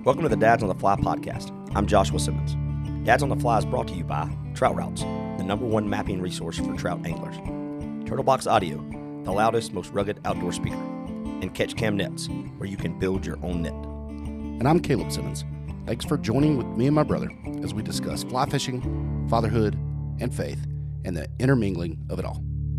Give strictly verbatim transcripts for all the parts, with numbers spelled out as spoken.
Welcome to the Dads on the Fly podcast. I'm Joshua Simmons. Dads on the Fly is brought to you by Trout Routes, the number one mapping resource for trout anglers. Turtlebox Audio, the loudest, most rugged outdoor speaker. And Catch Cam Nets, where you can build your own net. And I'm Caleb Simmons. Thanks for joining with me and my brother as we discuss fly fishing, fatherhood, and faith, and the intermingling of it all.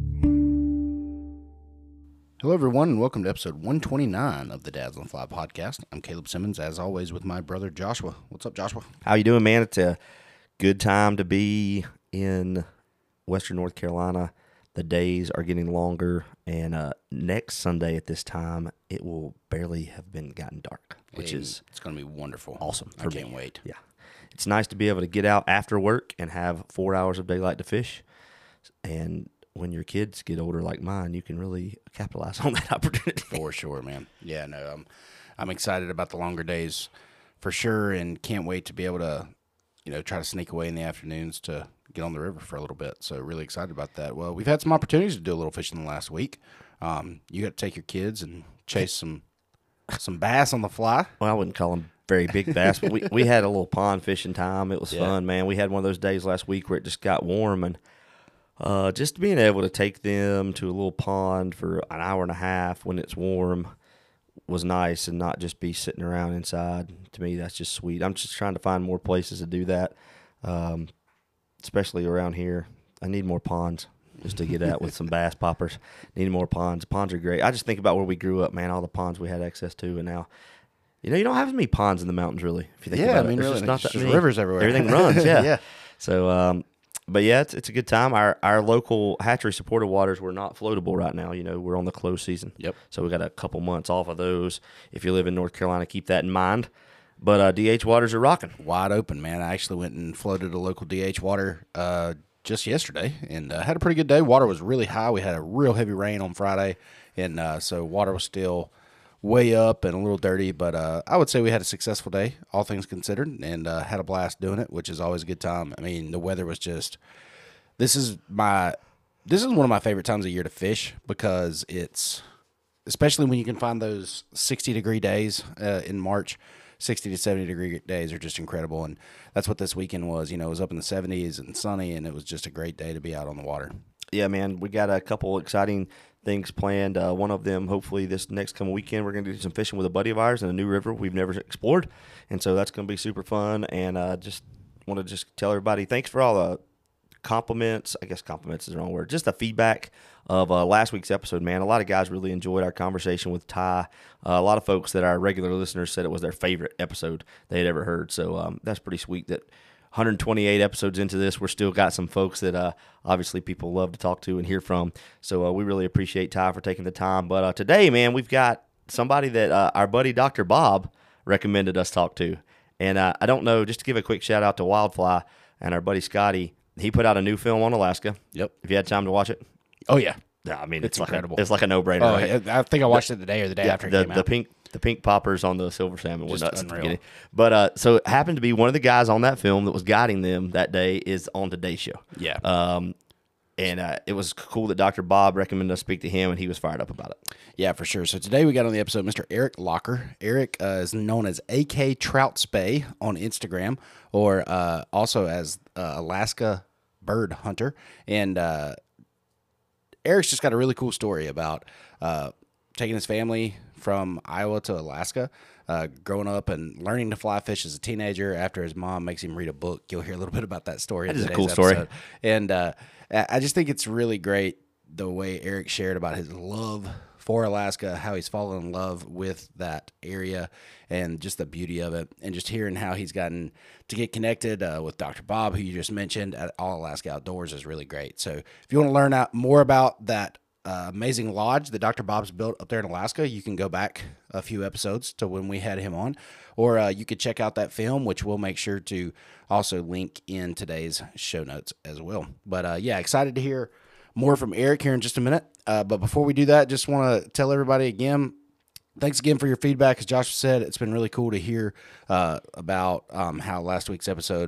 Hello, everyone, and welcome to episode one twenty-nine of the Dads on the Fly podcast. I'm Caleb Simmons, as always, with my brother Joshua. What's up, Joshua? How you doing, man? It's a good time to be in Western North Carolina. The days are getting longer, and uh, next Sunday at this time, it will barely have been gotten dark, which Hey, is it's going to be wonderful. awesome I for can't me. wait. Yeah. It's nice to be able to get out after work and have four hours of daylight to fish. And when your kids get older like mine, you can really capitalize on that opportunity. For sure, man. Yeah, no, I'm, I'm excited about the longer days for sure, and can't wait to be able to, you know, try to sneak away in the afternoons to get on the river for a little bit. So really excited about that. Well, we've had some opportunities to do a little fishing the last week. Um, you got to take your kids and chase some some bass on the fly. Well, I wouldn't call them very big bass, but we, we had a little pond fishing time. It was Yeah. fun, man. We had one of those days last week where it just got warm, and uh, just being able to take them to a little pond for an hour and a half when it's warm was nice, and not just be sitting around inside. To me, that's just sweet. I'm just trying to find more places to do that, um, especially around here. I need more ponds just to get out with some bass poppers. Need more ponds. Ponds are great. I just think about where we grew up, man, all the ponds we had access to, and now, you know, you don't have as many ponds in the mountains, really, if you think Yeah, about I mean, it. There's really, just not it's that just many. rivers everywhere. Everything runs, yeah. Yeah. So, um, but yeah, it's it's a good time. Our our local hatchery supported waters were not floatable right now. You know, we're on the close season. Yep. So we got a couple months off of those. If you live in North Carolina, keep that in mind. But uh, D H waters are rocking. Wide open, man. I actually went and floated a local D H water uh, just yesterday and uh, had a pretty good day. Water was really high. We had a real heavy rain on Friday, and uh, so water was still way up and a little dirty. But uh, I would say we had a successful day, all things considered, and uh, had a blast doing it, which is always a good time. I mean, the weather was just – this is my – this is one of my favorite times of year to fish because it's – especially when you can find those sixty-degree days uh, in March. sixty to seventy degree days are just incredible, and that's what this weekend was. You know, it was up in the seventies and sunny, and it was just a great day to be out on the water. Yeah, man, we got a couple exciting things planned. Uh, one of them, hopefully this next coming weekend, we're going to do some fishing with a buddy of ours in a new river we've never explored, and so that's going to be super fun. And uh, just want to just tell everybody thanks for all the compliments. I guess compliments is the wrong word. Just the feedback of uh, last week's episode, man. A lot of guys really enjoyed our conversation with Ty. Uh, a lot of folks that are regular listeners said it was their favorite episode they had ever heard. So um, that's pretty sweet that one hundred twenty-eight episodes into this, we're still got some folks that uh, obviously people love to talk to and hear from. So uh, we really appreciate Ty for taking the time. But uh, today, man, we've got somebody that uh, our buddy Doctor Bob recommended us talk to. And uh, I don't know, just to give a quick shout out to Wildfly and our buddy Scotty. He put out a new film on Alaska. Yep. If you had time to watch it. Oh yeah, Yeah, I mean, It's it's, like incredible. A, it's like a no-brainer. oh right? yeah. I think I watched it the day or the day Yeah, after it the, came the out. pink the pink poppers on the silver salmon were Just nuts at the unreal. beginning. But uh, so it happened to be one of the guys on that film that was guiding them that day is on today's show. Yeah. Um, and uh, it was cool that Doctor Bob recommended us speak to him, and he was fired up about it. Yeah, for sure. So today we got on the episode Mister Eric Locker. Eric uh, is known as A K Trout Spay on Instagram, or uh, also as uh, Alaska Bird Hunter. And uh, Eric's just got a really cool story about uh, taking his family from Iowa to Alaska, uh, growing up and learning to fly fish as a teenager after his mom makes him read a book. You'll hear a little bit about that story. That in is a today's cool story. episode. And uh, I I just think it's really great the way Eric shared about his love for Alaska, how he's fallen in love with that area and just the beauty of it, and just hearing how he's gotten to get connected uh, with Doctor Bob, who you just mentioned at All Alaska Outdoors, is really great. So if you want to learn out more about that uh, amazing lodge that Doctor Bob's built up there in Alaska, you can go back a few episodes to when we had him on, or uh, you could check out that film, which we'll make sure to also link in today's show notes as well. But uh, yeah, excited to hear more from Eric here in just a minute. Uh, but before we do that, just want to tell everybody again, thanks again for your feedback. As Joshua said, it's been really cool to hear uh, about um, how last week's episode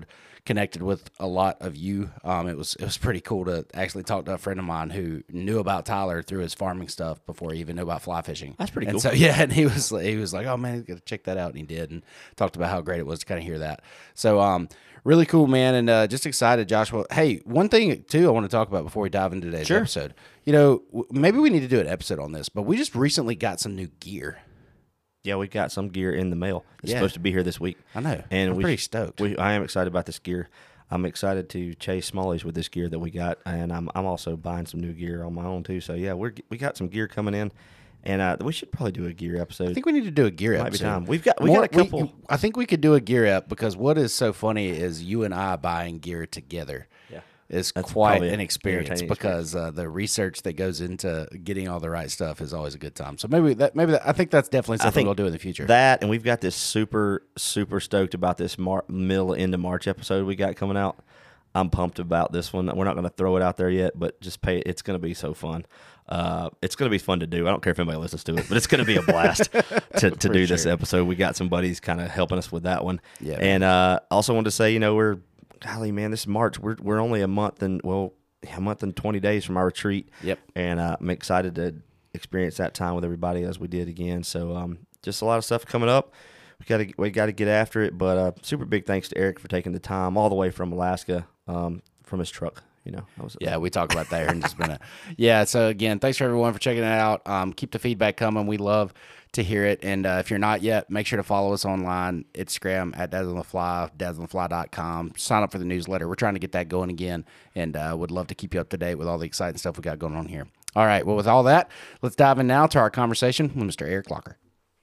connected with a lot of you. Um, it was it was pretty cool to actually talk to a friend of mine who knew about Tyler through his farming stuff before he even knew about fly fishing. That's pretty and cool. So yeah, and he was he was like, oh man, you gotta check that out, and he did, and talked about how great it was to kind of hear that. So um, really cool, man, and uh, just excited, Joshua. Hey, one thing too I want to talk about before we dive into today's Sure. episode. You know, w- maybe we need to do an episode on this, but we just recently got some new gear. Yeah, we got some gear in the mail. It's Yeah. supposed to be here this week. I know, and I'm we, pretty stoked. We, I am excited about this gear. I'm excited to chase smallies with this gear that we got, and I'm I'm also buying some new gear on my own too. So yeah, we're we got some gear coming in, and uh, we should probably do a gear episode. I think we need to do a gear Might episode. be time. We've got we More- got a couple. I think we could do a gear up because what is so funny is you and I buying gear together. Yeah. Is That's quite probably an an experience entertaining because uh, the research that goes into getting all the right stuff is always a good time. So maybe that maybe that, I think that's definitely something think we'll do in the future. That, and we've got this super super stoked about this Mar- middle into March episode we got coming out. I'm pumped about this one. We're not going to throw it out there yet, but just pay. It's going to be so fun. Uh, it's going to be fun to do. I don't care if anybody listens to it, but it's going to be a blast to, to do this sure. episode. We got some buddies kind of helping us with that one. Yeah, and uh, also wanted to say, you know, we're golly man, this is March. We're we're only a month and well, a month and twenty days from our retreat. Yep. And uh, I'm excited to experience that time with everybody as we did again. So um, just a lot of stuff coming up. We got to we got to get after it. But uh, super big thanks to Eric for taking the time all the way from Alaska, um, from his truck. You know, that was, Yeah, we talk about that here in just a minute. Yeah, so again, thanks for everyone for checking it out. Um, keep the feedback coming. We love to hear it. And uh, if you're not yet, make sure to follow us online, Instagram at Dads on the Fly, dads on the fly dot com. Sign up for the newsletter. We're trying to get that going again, and uh, would love to keep you up to date with all the exciting stuff we got going on here. All right, well, with all that, let's dive in now to our conversation with Mister Eric Locker.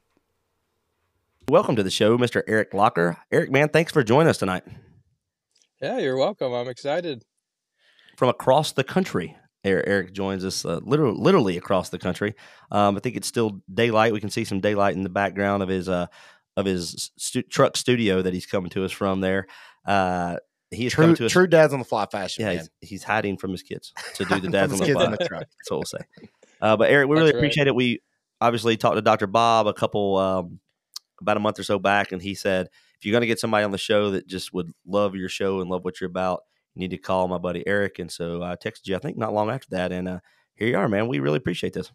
Welcome to the show, Mister Eric Locker. Eric, man, thanks for joining us tonight Yeah, you're welcome. I'm excited. from across the country. Eric, Eric joins us uh, literally, literally across the country. Um, I think it's still daylight. We can see some daylight in the background of his uh, of his stu- truck studio that he's coming to us from there. Uh, he is True, coming to us. true Dads on the Fly fashion. Yeah, man. he's, he's hiding from his kids to do the dads on His the kids fly. in the truck. That's what we'll say. Uh, but Eric, we really That's right. appreciate it. We obviously talked to Doctor Bob a couple um, about a month or so back, and he said if you're going to get somebody on the show that just would love your show and love what you're about, you need to call my buddy Eric. And so I texted you, I think, not long after that, and uh, here you are, man. We really appreciate this.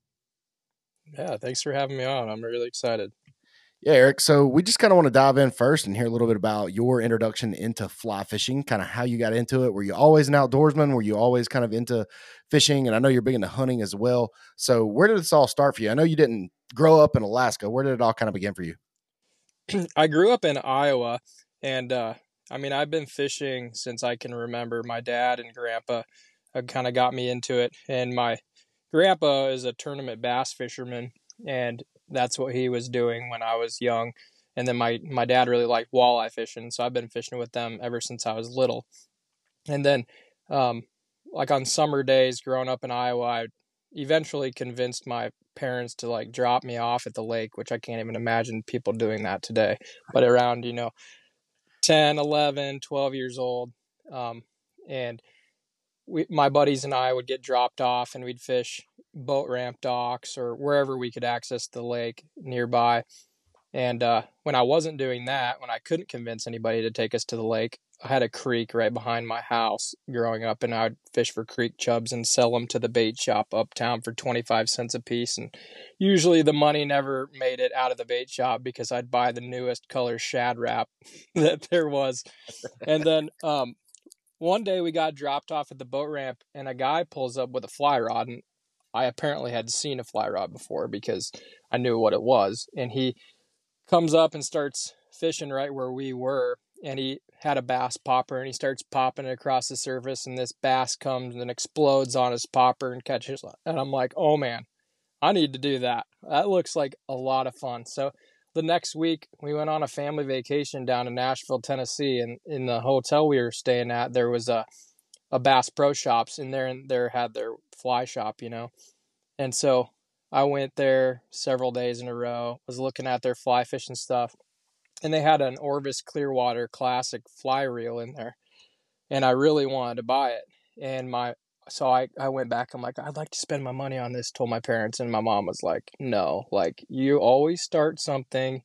Yeah, thanks for having me on. I'm really excited. Yeah, Eric. So we just kind of want to dive in first and hear a little bit about your introduction into fly fishing, kind of how you got into it. Were you always an outdoorsman? Were you always kind of into fishing? And I know you're big into hunting as well. So where did this all start for you? I know you didn't grow up in Alaska. Where did it all kind of begin for you? I grew up in Iowa, and uh, I mean, I've been fishing since I can remember. My dad and grandpa uh, kind of got me into it, and my grandpa is a tournament bass fisherman, and that's what he was doing when I was young. And then my, my dad really liked walleye fishing, so I've been fishing with them ever since I was little. And then, um, like on summer days growing up in Iowa, I eventually convinced my parents to like drop me off at the lake, which I can't even imagine people doing that today. But around, you know, ten, eleven, twelve years old, um, and we, my buddies and I would get dropped off and we'd fish boat ramp docks or wherever we could access the lake nearby. And uh, when I wasn't doing that, when I couldn't convince anybody to take us to the lake, I had a creek right behind my house growing up, and I'd fish for creek chubs and sell them to the bait shop uptown for twenty-five cents a piece. And usually the money never made it out of the bait shop because I'd buy the newest color Shad Rap that there was. And then um, one day we got dropped off at the boat ramp, and a guy pulls up with a fly rod, and I apparently had seen a fly rod before because I knew what it was. And he comes up and starts fishing right where we were, and he had a bass popper, and he starts popping it across the surface, and this bass comes and explodes on his popper and catches. And I'm like, oh man, I need to do that. That looks like a lot of fun. So the next week we went on a family vacation down to Nashville, Tennessee, and in the hotel we were staying at, there was a, a Bass Pro Shops in there, and there had their fly shop, you know? And so I went there several days in a row, was looking at their fly fishing stuff, and they had an Orvis Clearwater Classic fly reel in there, and I really wanted to buy it. And my, so I, I went back, I'm like, I'd like to spend my money on this, told my parents, and my mom was like, no, like, you always start something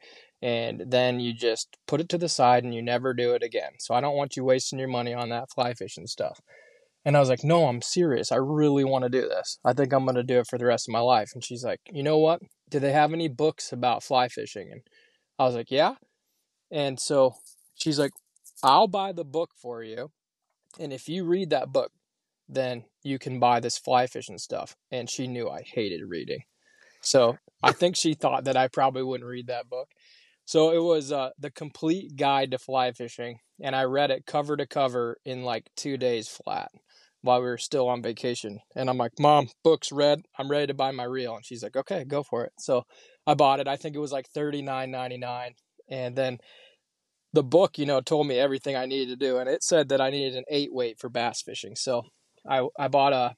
and then you just put it to the side and you never do it again. So I don't want you wasting your money on that fly fishing stuff. And I was like, no, I'm serious. I really want to do this. I think I'm going to do it for the rest of my life. And she's like, you know what? Do they have any books about fly fishing? And I was like, yeah. And so she's like, I'll buy the book for you. And if you read that book, then you can buy this fly fishing stuff. And she knew I hated reading. So I think she thought that I probably wouldn't read that book. So it was uh, The Complete Guide to Fly Fishing. And I read it cover to cover in like two days flat while we were still on vacation. And I'm like, Mom, book's read. I'm ready to buy my reel. And she's like, okay, go for it. So I bought it. I think it was like thirty-nine ninety-nine. And then the book, you know, told me everything I needed to do. And it said that I needed an eight weight for bass fishing. So I, I bought a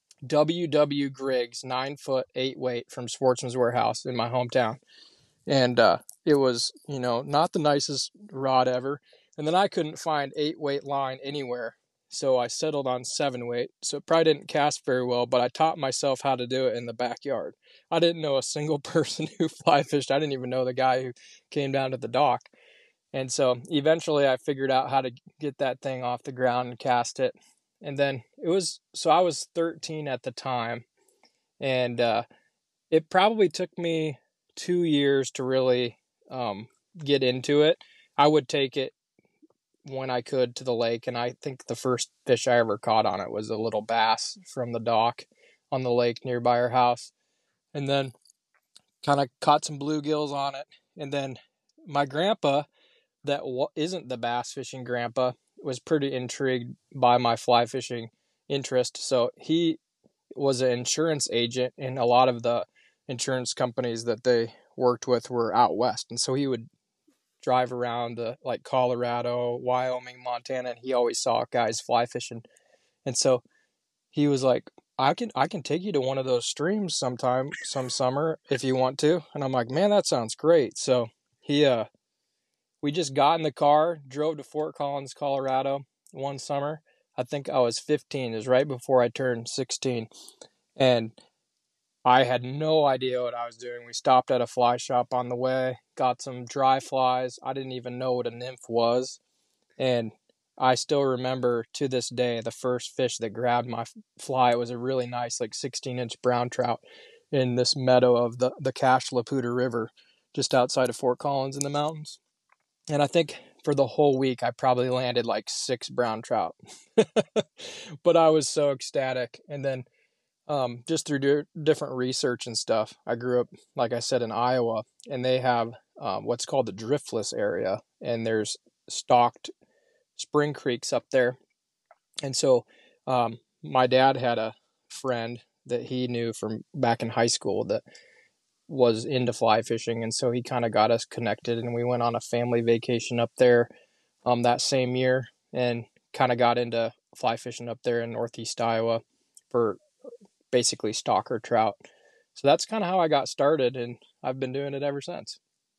W W Griggs nine foot eight weight from Sportsman's Warehouse in my hometown. And uh, it was, you know, not the nicest rod ever. And then I couldn't find eight weight line anywhere. So I settled on seven weight. So it probably didn't cast very well, but I taught myself how to do it in the backyard. I didn't know a single person who fly fished. I didn't even know the guy who came down to the dock. And so eventually I figured out how to get that thing off the ground and cast it. And then it was, so I was thirteen at the time. And uh, it probably took me two years to really um, get into it. I would take it when I could to the lake, and I think the first fish I ever caught on it was a little bass from the dock on the lake nearby our house, and then kind of caught some bluegills on it. And then my grandpa, that isn't the bass fishing grandpa, was pretty intrigued by my fly fishing interest, so he was an insurance agent, and a lot of the insurance companies that they worked with were out west, and so he would drive around to like Colorado, Wyoming, Montana, and he always saw guys fly fishing. And so he was like, I can I can take you to one of those streams sometime, some summer if you want to. And I'm like, man, that sounds great. So he uh we just got in the car, drove to Fort Collins, Colorado one summer. I think I was fifteen. It was right before I turned sixteen. And I had no idea what I was doing. We stopped at a fly shop on the way, got some dry flies. I didn't even know what a nymph was. And I still remember to this day the first fish that grabbed my fly. It was a really nice, like sixteen inch brown trout in this meadow of the, the Cache La Poudre River just outside of Fort Collins in the mountains. And I think for the whole week, I probably landed like six brown trout. But I was so ecstatic. And then Um, just through di- different research and stuff. I grew up, like I said, in Iowa, and they have um, what's called the driftless area, and there's stocked spring creeks up there. And so um, my dad had a friend that he knew from back in high school that was into fly fishing, and so he kind of got us connected, and we went on a family vacation up there um, that same year, and kind of got into fly fishing up there in northeast Iowa for basically stalker trout. So that's kind of how I got started, and I've been doing it ever since.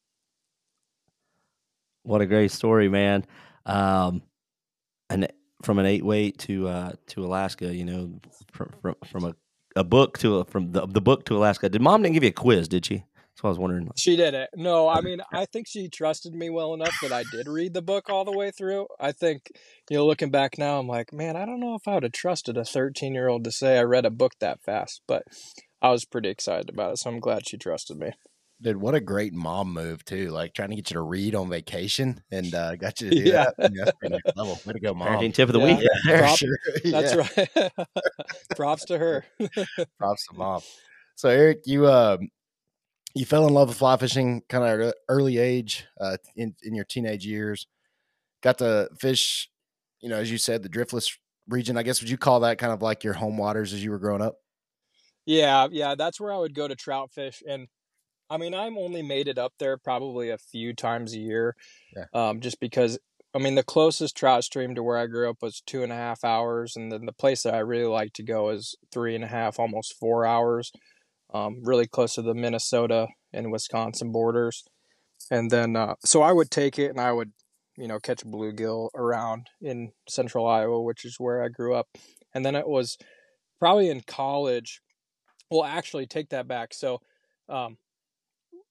What a great story, man. Um, and from an eight weight to uh, to Alaska, you know, from from, from a, a book to a, from the the book to Alaska. Did Mom didn't give you a quiz? Did she? That's what I was wondering. She did it. No, I mean, I think she trusted me well enough that I did read the book all the way through. I think, you know, looking back now, I'm like, man, I don't know if I would have trusted a thirteen year old to say I read a book that fast, but I was pretty excited about it. So I'm glad she trusted me. Dude, what a great mom move too! Like trying to get you to read on vacation, and uh, got you to do Yeah. that. Yeah, that's pretty next level. Way to go, mom! Parenting tip of the Yeah. week. Right there. Prop- Sure. That's Yeah. right. Props to her. Props to mom. So Eric, you uh, you fell in love with fly fishing kind of at an early age, uh, in in your teenage years. Got to fish, you know, as you said, the driftless region. I guess would you call that kind of like your home waters as you were growing up? Yeah, yeah, that's where I would go to trout fish. And I mean, I'm only made it up there probably a few times a year. Yeah. Um, just because, I mean, the closest trout stream to where I grew up was two and a half hours. And then the place that I really like to go is three and a half, almost four hours, um, really close to the Minnesota and Wisconsin borders. And then, uh, so I would take it and I would, you know, catch bluegill around in central Iowa, which is where I grew up. And then it was probably in college. Well, actually, take that back. So, um,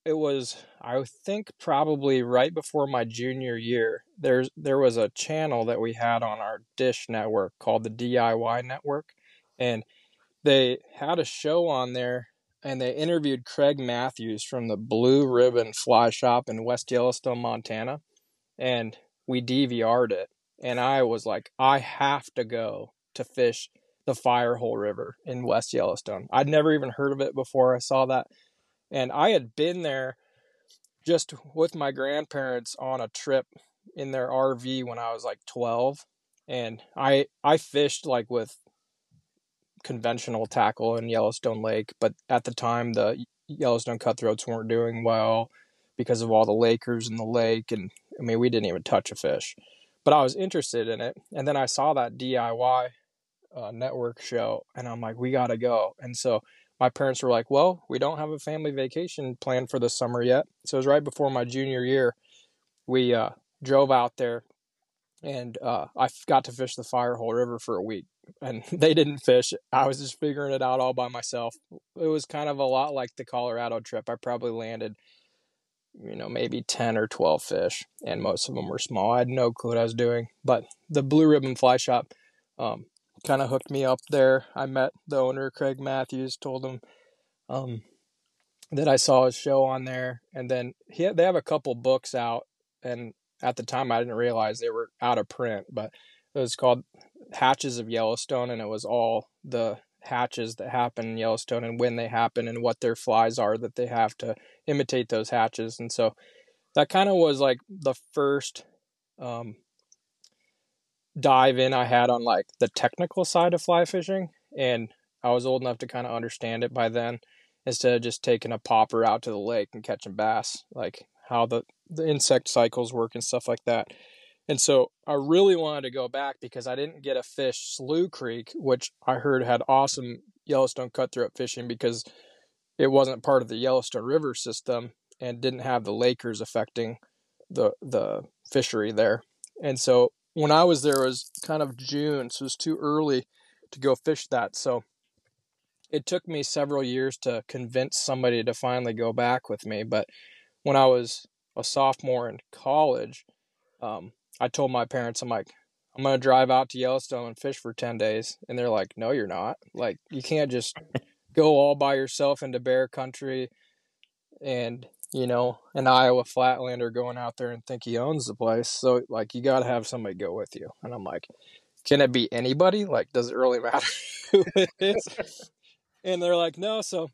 it was, I think, probably right before my junior year. There's there was a channel that we had on our Dish network called the D I Y Network, and they had a show on there, and they interviewed Craig Matthews from the Blue Ribbon Fly Shop in West Yellowstone, Montana, and we D V R'd it. And I was like, I have to go to fish the Firehole River in West Yellowstone. I'd never even heard of it before I saw that. And I had been there just with my grandparents on a trip in their R V when I was like twelve. And I I fished like with conventional tackle in Yellowstone Lake, but at the time the Yellowstone cutthroats weren't doing well because of all the Lakers in the lake, and I mean we didn't even touch a fish. But I was interested in it, and then I saw that D I Y uh, network show, and I'm like, we gotta go. And so my parents were like, well, we don't have a family vacation planned for the summer yet. So it was right before my junior year. We uh, drove out there, and uh, I got to fish the Firehole River for a week. And they didn't fish. I was just figuring it out all by myself. It was kind of a lot like the Colorado trip. I probably landed, you know, maybe ten or twelve fish, and most of them were small. I had no clue what I was doing. But the Blue Ribbon Fly Shop um, kind of hooked me up there. I met the owner, Craig Matthews, told him um, that I saw his show on there. And then he had, they have a couple books out, and at the time I didn't realize they were out of print, but it was called Hatches of Yellowstone, and it was all the hatches that happen in Yellowstone and when they happen and what their flies are that they have to imitate those hatches. And so that kind of was like the first um, dive in I had on like the technical side of fly fishing, and I was old enough to kind of understand it by then, instead of just taking a popper out to the lake and catching bass, like how the, the insect cycles work and stuff like that. And so I really wanted to go back because I didn't get to fish Slough Creek, which I heard had awesome Yellowstone cutthroat fishing because it wasn't part of the Yellowstone River system and didn't have the Lakers affecting the the fishery there. And so when I was there, it was kind of June, so it was too early to go fish that. So it took me several years to convince somebody to finally go back with me. But when I was a sophomore in college, um, I told my parents, I'm like, I'm going to drive out to Yellowstone and fish for ten days. And they're like, no, you're not. Like, you can't just go all by yourself into bear country and, you know, an Iowa Flatlander going out there and think he owns the place. So, like, you got to have somebody go with you. And I'm like, can it be anybody? Like, does it really matter who it is? And they're like, no. So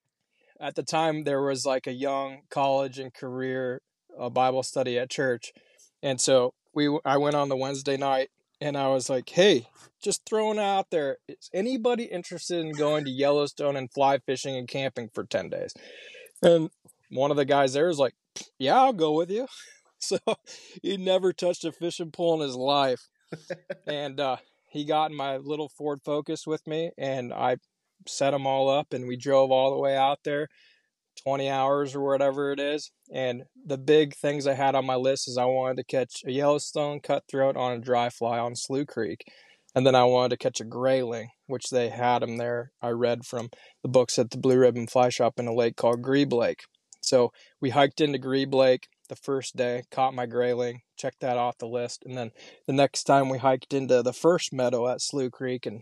at the time, there was like a young college and career uh, Bible study at church. And so we, I went on the Wednesday night, and I was like, hey, just throwing it out there, is anybody interested in going to Yellowstone and fly fishing and camping for ten days? And one of the guys there was like, yeah, I'll go with you. So he never touched a fishing pole in his life. And uh, he got in my little Ford Focus with me, and I set them all up, and we drove all the way out there, twenty hours or whatever it is. And the big things I had on my list is I wanted to catch a Yellowstone cutthroat on a dry fly on Slough Creek. And then I wanted to catch a grayling, which they had them there. I read from the books at the Blue Ribbon Fly Shop in a lake called Grebe Lake. So we hiked into Grebe Lake the first day, caught my grayling, checked that off the list. And then the next time we hiked into the first meadow at Slough Creek, and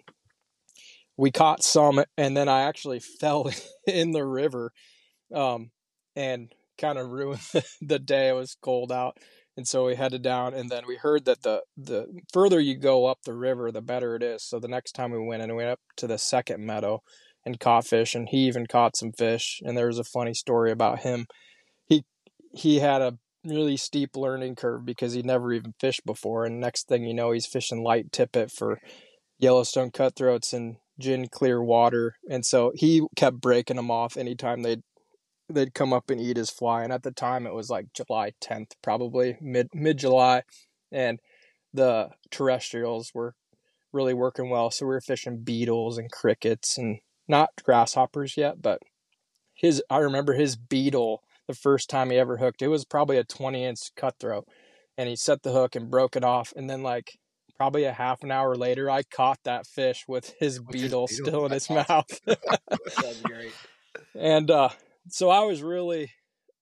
we caught some, and then I actually fell in the river um, and kind of ruined the day. It was cold out. And so we headed down, and then we heard that the, the further you go up the river, the better it is. So the next time we went, and we went up to the second meadow and caught fish, and he even caught some fish. And there was a funny story about him. He he had a really steep learning curve because he'd never even fished before. And next thing you know, he's fishing light tippet for Yellowstone cutthroats in gin clear water. And so he kept breaking them off anytime they'd they'd come up and eat his fly. And at the time it was like July tenth, probably mid mid July, and the terrestrials were really working well. So we were fishing beetles and crickets, and not grasshoppers yet, but his, I remember his beetle, the first time he ever hooked, it was probably a twenty inch cutthroat, and he set the hook and broke it off. And then like probably a half an hour later, I caught that fish with his with beetle, his beetle still in That's his awesome. mouth. That's great. And, uh, so I was really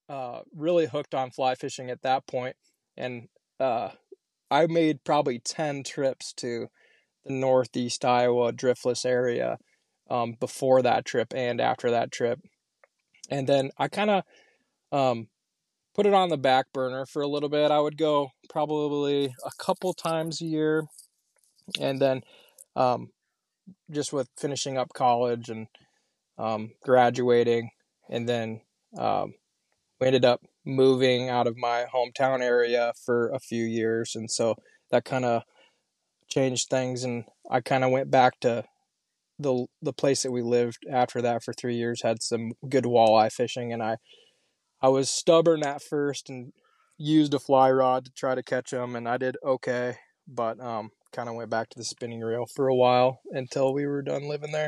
uh, really hooked on fly fishing at that point, and uh, I made probably ten trips to the northeast Iowa driftless area um, before that trip and after that trip. And then I kind of um, put it on the back burner for a little bit. I would go probably a couple times a year. And then um, just with finishing up college and um, graduating, and then um, we ended up moving out of my hometown area for a few years. And so that kind of changed things. And I kind of went back to the the place that we lived after that for three years, had some good walleye fishing. And I, I was stubborn at first and used a fly rod to try to catch them, and I did okay, but um, kind of went back to the spinning reel for a while until we were done living there.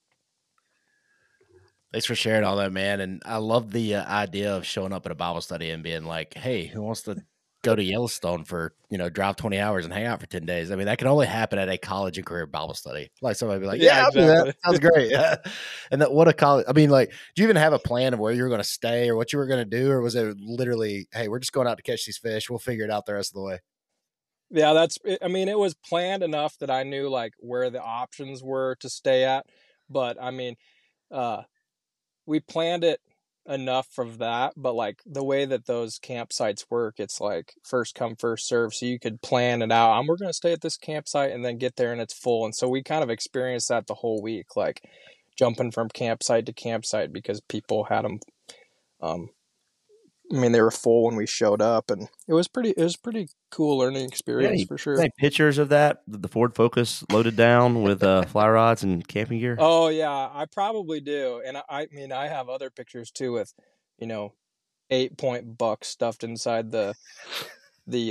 Thanks for sharing all that, man. And I love the uh, idea of showing up at a Bible study and being like, hey, who wants to go to Yellowstone for, you know, drive twenty hours and hang out for ten days? I mean, that can only happen at a college and career Bible study. Like somebody be like, yeah, Yeah, I'll do that. exactly. Sounds great. Yeah. And that, what a college, I mean, like, do you even have a plan of where you were going to stay or what you were going to do? Or was it literally, hey, we're just going out to catch these fish. We'll figure it out the rest of the way. Yeah, that's, I mean, it was planned enough that I knew like where the options were to stay at. But I mean, uh, we planned it enough of that, but like the way that those campsites work, it's like first come, first serve. So you could plan it out. Um, we're going to stay at this campsite and then get there and it's full. And so we kind of experienced that the whole week, like jumping from campsite to campsite because people had them. Um, I mean, they were full when we showed up, and it was pretty, it was pretty cool learning experience Yeah, for sure. Any pictures of that? The Ford Focus loaded down with uh, fly rods and camping gear? Oh yeah, I probably do. And I, I mean, I have other pictures too with, you know, eight point bucks stuffed inside the, the,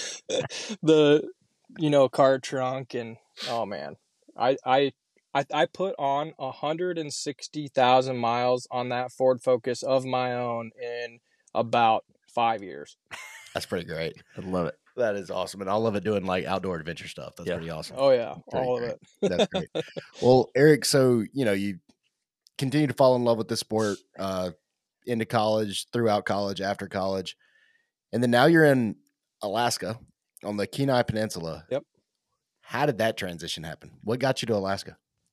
the, you know, car trunk. And oh man, I, I, I, I put on one hundred sixty thousand miles on that Ford Focus of my own in about five years. That's pretty great. I love it. That is awesome. And I love it doing like outdoor adventure stuff. That's Yeah. pretty awesome. Oh yeah, Pretty all great. of it. That's great. Well, Eric, so, you know, you continue to fall in love with this sport uh, into college, throughout college, after college. And then now you're in Alaska on the Kenai Peninsula. Yep. How did that transition happen? What got you to Alaska?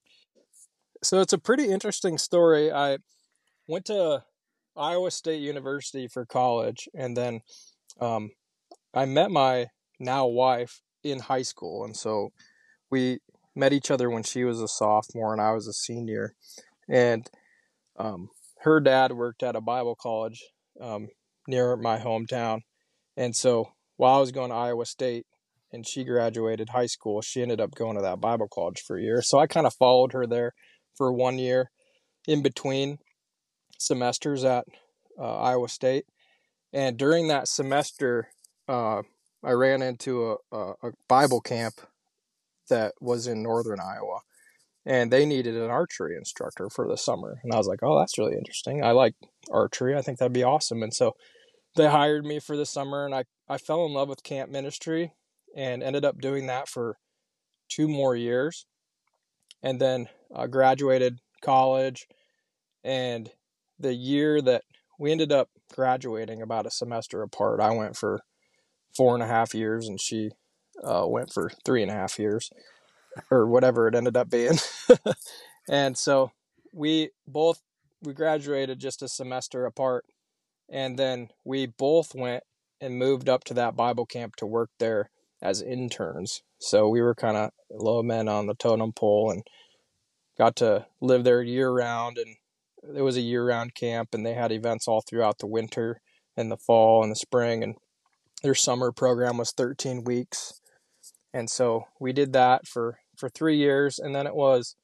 So it's a pretty interesting story. I went to Iowa State University for college, and then um, I met my now wife in high school. And so we met each other when she was a sophomore and I was a senior. And um, her dad worked at a Bible college um, near my hometown. And so while I was going to Iowa State and she graduated high school, she ended up going to that Bible college for a year. So I kind of followed her there for one year in between semesters at uh, Iowa State. And during that semester, uh, I ran into a, a, a Bible camp that was in northern Iowa, and they needed an archery instructor for the summer. And I was like, oh, that's really interesting. I like archery. I think that'd be awesome. And so they hired me for the summer, and I, I fell in love with camp ministry and ended up doing that for two more years. And then I graduated college, and the year that we ended up graduating about a semester apart, I went for four and a half years and she uh, went for three and a half years or whatever it ended up being. And so we both, we graduated just a semester apart, and then we both went and moved up to that Bible camp to work there as interns. So we were kind of low men on the totem pole and got to live there year round. And it was a year round camp, and they had events all throughout the winter and the fall and the spring. And their summer program was thirteen weeks. And so we did that for, for three years. And then it was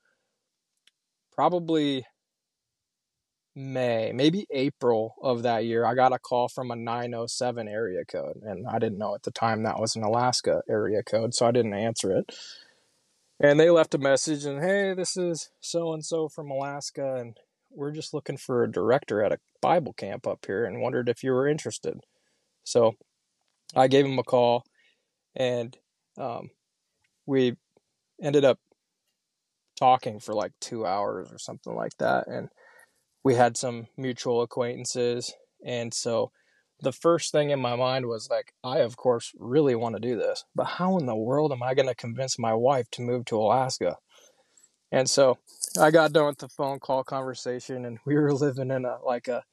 probably May, maybe April of that year, I got a call from a nine oh seven area code. And I didn't know at the time that was an Alaska area code, so I didn't answer it. And they left a message and, hey, this is so-and-so from Alaska, and we're just looking for a director at a Bible camp up here and wondered if you were interested. So I gave him a call, and um, we ended up talking for like two hours or something like that. And we had some mutual acquaintances, And so the first thing in my mind was like, I, of course, really want to do this, but how in the world am I going to convince my wife to move to Alaska? And so I got done with the phone call conversation, and we were living in a like a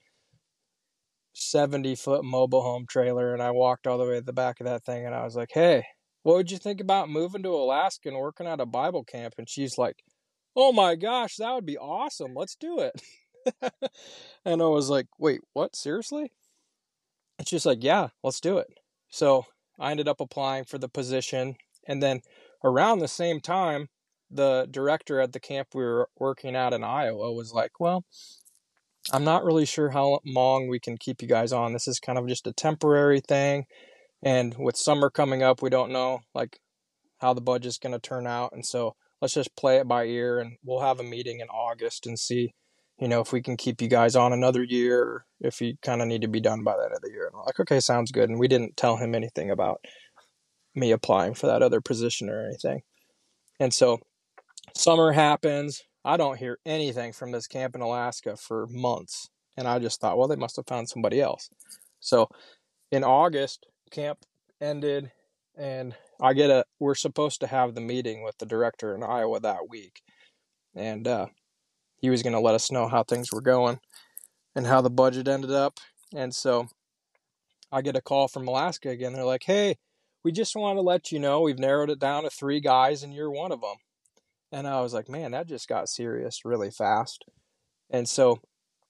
seventy foot mobile home trailer. And I walked all the way to the back of that thing, and I was like, hey, what would you think about moving to Alaska and working at a Bible camp? And she's like, oh my gosh, that would be awesome. Let's do it. And I was like, wait, what? Seriously? And she's like, yeah, let's do it. So I ended up applying for the position. And then around the same time, the director at the camp we were working at in Iowa was like, well, I'm not really sure how long we can keep you guys on. This is kind of just a temporary thing. And with summer coming up, we don't know like how the budget's going to turn out. And so let's just play it by ear, and we'll have a meeting in August and see, you know, if we can keep you guys on another year, or if you kind of need to be done by the end of the year. And we're like, okay, sounds good. And we didn't tell him anything about me applying for that other position or anything. And so summer happens. I don't hear anything from this camp in Alaska for months. And I just thought, well, they must have found somebody else. So in August, camp ended, and I get a, we're supposed to have the meeting with the director in Iowa that week. And uh, he was going to let us know how things were going and how the budget ended up. And so I get a call from Alaska again. They're like, hey, we just want to let you know we've narrowed it down to three guys and you're one of them. And I was like, man, that just got serious really fast. And so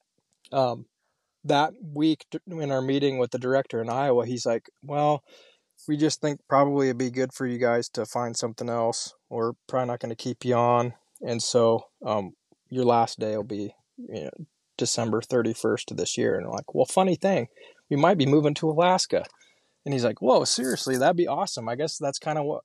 um, that week in our meeting with the director in Iowa, he's like, well, we just think probably it'd be good for you guys to find something else. We're probably not going to keep you on. And so um, your last day will be, you know, December thirty-first of this year. And I'm like, well, funny thing, we might be moving to Alaska. And he's like, whoa, seriously, that'd be awesome. I guess that's kind of what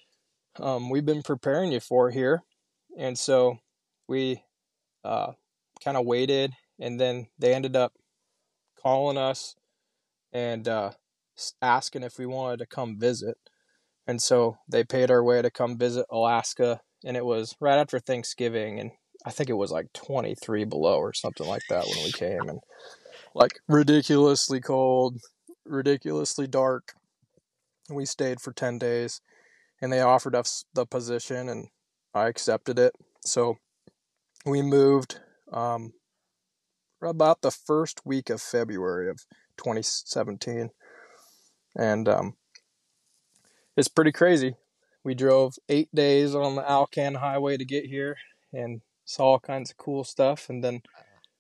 um, we've been preparing you for here. And so we uh, kind of waited, and then they ended up calling us and uh, asking if we wanted to come visit. And so they paid our way to come visit Alaska, and it was right after Thanksgiving, and I think it was like twenty-three below or something like that when we came, and like ridiculously cold, ridiculously dark. We stayed for ten days, and they offered us the position, and I accepted it. So we moved um, about the first week of February of twenty seventeen. And um, it's pretty crazy. We drove eight days on the Alcan Highway to get here and saw all kinds of cool stuff, and then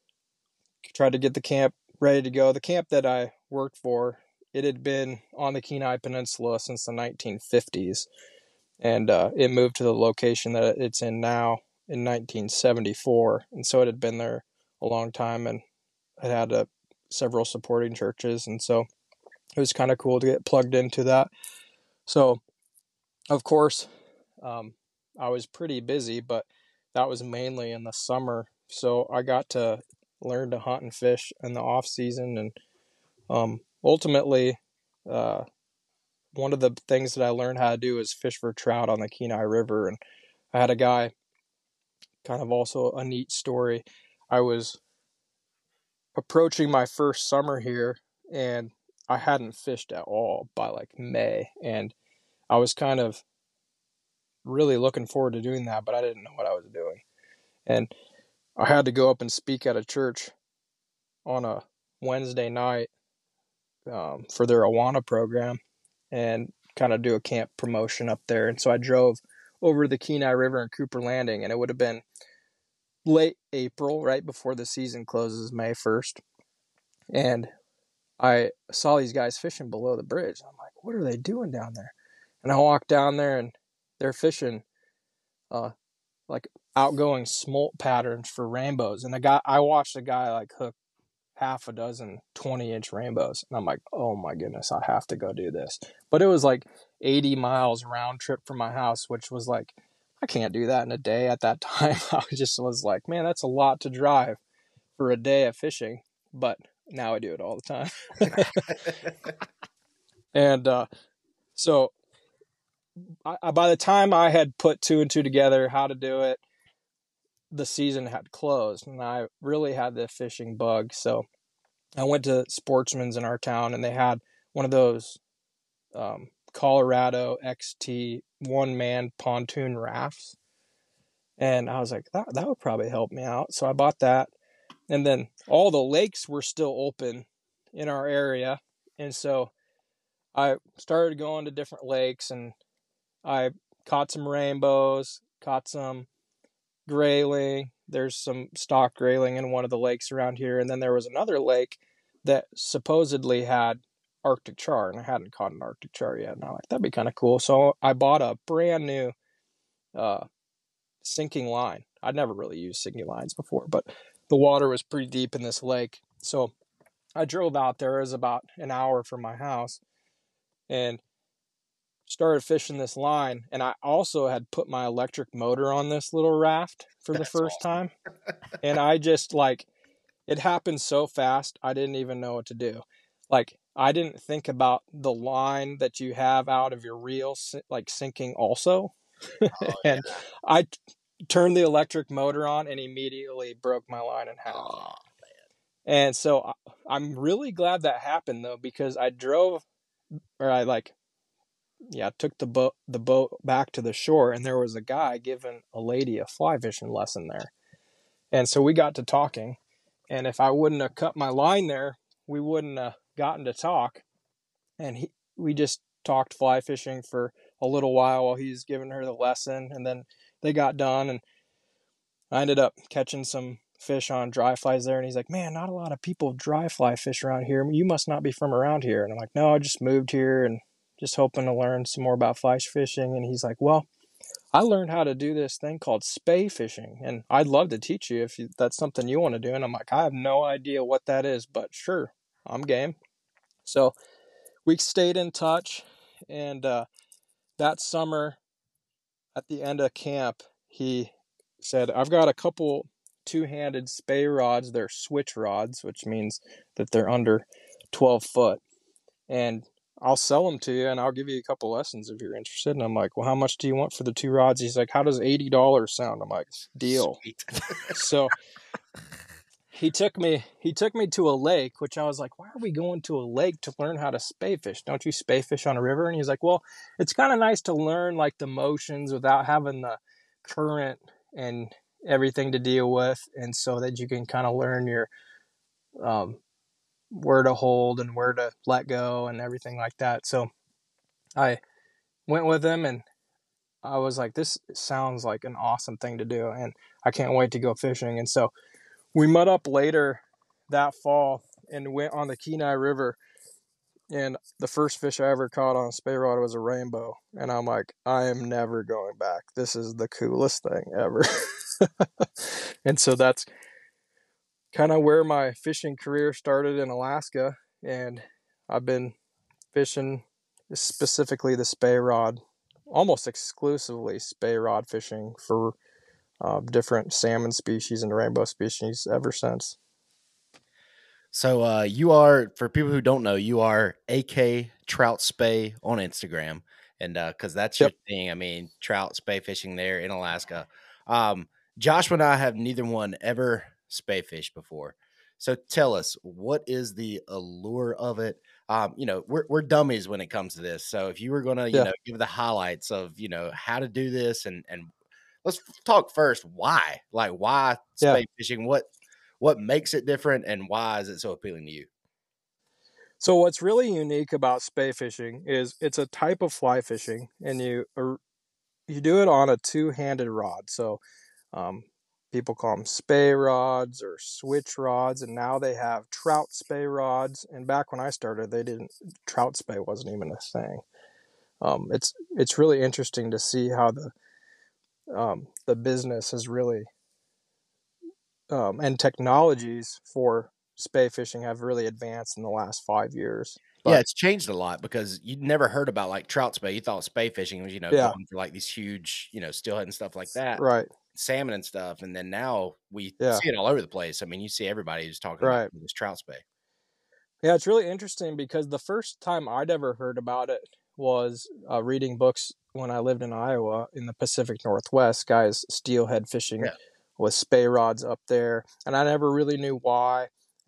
tried to get the camp ready to go. The camp that I worked for, it had been on the Kenai Peninsula since the nineteen fifties, and uh, it moved to the location that it's in now in nineteen seventy-four, and so it had been there a long time, and it had uh, several supporting churches, and so it was kind of cool to get plugged into that. So, of course, um, I was pretty busy, but that was mainly in the summer, so I got to learn to hunt and fish in the off season, and um, ultimately, uh, one of the things that I learned how to do is fish for trout on the Kenai River. And I had a guy, kind of also a neat story. I was approaching my first summer here, and I hadn't fished at all by like May, and I was kind of really looking forward to doing that, but I didn't know what I was doing. And I had to go up and speak at a church on a Wednesday night um, for their Awana program, and kind of do a camp promotion up there. And so I drove over the Kenai River in Cooper Landing, and it would have been late April, right before the season closes, May first. And I saw these guys fishing below the bridge. I'm like, what are they doing down there? And I walked down there, and they're fishing uh, like outgoing smolt patterns for rainbows. And the guy, I watched a guy like hook half a dozen twenty inch rainbows. And I'm like, oh my goodness, I have to go do this. But it was like eighty miles round trip from my house, which was like, I can't do that in a day at that time. I just was like, man, that's a lot to drive for a day of fishing. But now I do it all the time. And uh, so I, by the time I had put two and two together, how to do it, the season had closed, and I really had the fishing bug. So I went to Sportsman's in our town, and they had one of those um, Colorado X T one-man pontoon rafts. And I was like, that, that would probably help me out. So I bought that. And then all the lakes were still open in our area. And so I started going to different lakes, and I caught some rainbows, caught some grayling. There's some stock grayling in one of the lakes around here. And then there was another lake that supposedly had Arctic char, and I hadn't caught an Arctic char yet. And I'm like, that'd be kind of cool. So I bought a brand new uh, sinking line. I'd never really used sinking lines before, but the water was pretty deep in this lake. So I drove out there. It was about an hour from my house, and started fishing this line. And I also had put my electric motor on this little raft for the That's first awesome. time. And I just like, it happened so fast, I didn't even know what to do. Like, I didn't think about the line that you have out of your reel, like sinking also. Oh, And yeah. I t- turned the electric motor on and immediately broke my line in half. Oh, And so I, I'm really glad that happened, though, because I drove, or I like, yeah, took the boat the boat back to the shore, and there was a guy giving a lady a fly fishing lesson there. And so we got to talking, and if I wouldn't have cut my line there, we wouldn't have gotten to talk. And he, we just talked fly fishing for a little while while he was giving her the lesson, and then they got done, and I ended up catching some fish on dry flies there. And he's like, man, not a lot of people dry fly fish around here. You must not be from around here. And I'm like, no, I just moved here and just hoping to learn some more about fly fishing. And he's like, well, I learned how to do this thing called spay fishing, and I'd love to teach you if you, that's something you want to do. And I'm like, I have no idea what that is, but sure, I'm game. So we stayed in touch, and uh, that summer at the end of camp, he said, I've got a couple two-handed spay rods. They're switch rods, which means that they're under twelve foot. And I'll sell them to you, and I'll give you a couple lessons if you're interested. And I'm like, well, how much do you want for the two rods? He's like, how does eighty dollars sound? I'm like, deal. sweet. So he took me he took me to a lake, which I was like, why are we going to a lake to learn how to spay fish? Don't you spay fish on a river? And he's like, well, it's kind of nice to learn like the motions without having the current and everything to deal with, and so that you can kind of learn your um where to hold and where to let go and everything like that. So I went with him, and I was like, this sounds like an awesome thing to do, and I can't wait to go fishing. And so we met up later that fall and went on the Kenai River, and the first fish I ever caught on a spay rod was a rainbow. And I'm like, I am never going back. This is the coolest thing ever. And so that's kind of where my fishing career started in Alaska, and I've been fishing specifically the spay rod, almost exclusively spay rod fishing for uh, different salmon species and rainbow species ever since. So uh, you are, for people who don't know, you are A K Trout Spay on Instagram, and because uh, that's Yep. your thing. I mean, trout spay fishing there in Alaska. Um, Joshua and I have neither one ever spay fished before. So tell us, what is the allure of it? Um, you know, we're we're dummies when it comes to this. So if you were gonna, you Yeah. know, give the highlights of, you know, how to do this, and and let's talk first. Why, like, why Yeah. spay fishing? What what makes it different, and why is it so appealing to you? So what's really unique about spay fishing is it's a type of fly fishing, and you you do it on a two-handed rod. So um, people call them spay rods or switch rods, and now they have trout spay rods. And back when I started, they didn't. Trout spay wasn't even a thing. Um, it's it's really interesting to see how the um, the business has really um, and technologies for spay fishing have really advanced in the last five years. But, yeah, it's changed a lot, because you'd never heard about like trout spay. You thought spay fishing was, you know, yeah, going for like these huge, you know, steelhead and stuff like that, right, salmon and stuff. And then now we yeah, see it all over the place. I mean, you see everybody who's talking right. about this trout spay. Yeah, it's really interesting because the first time I'd ever heard about it was uh, reading books when I lived in Iowa in the Pacific Northwest. Guys steelhead fishing Yeah. with spay rods up there, and I never really knew why.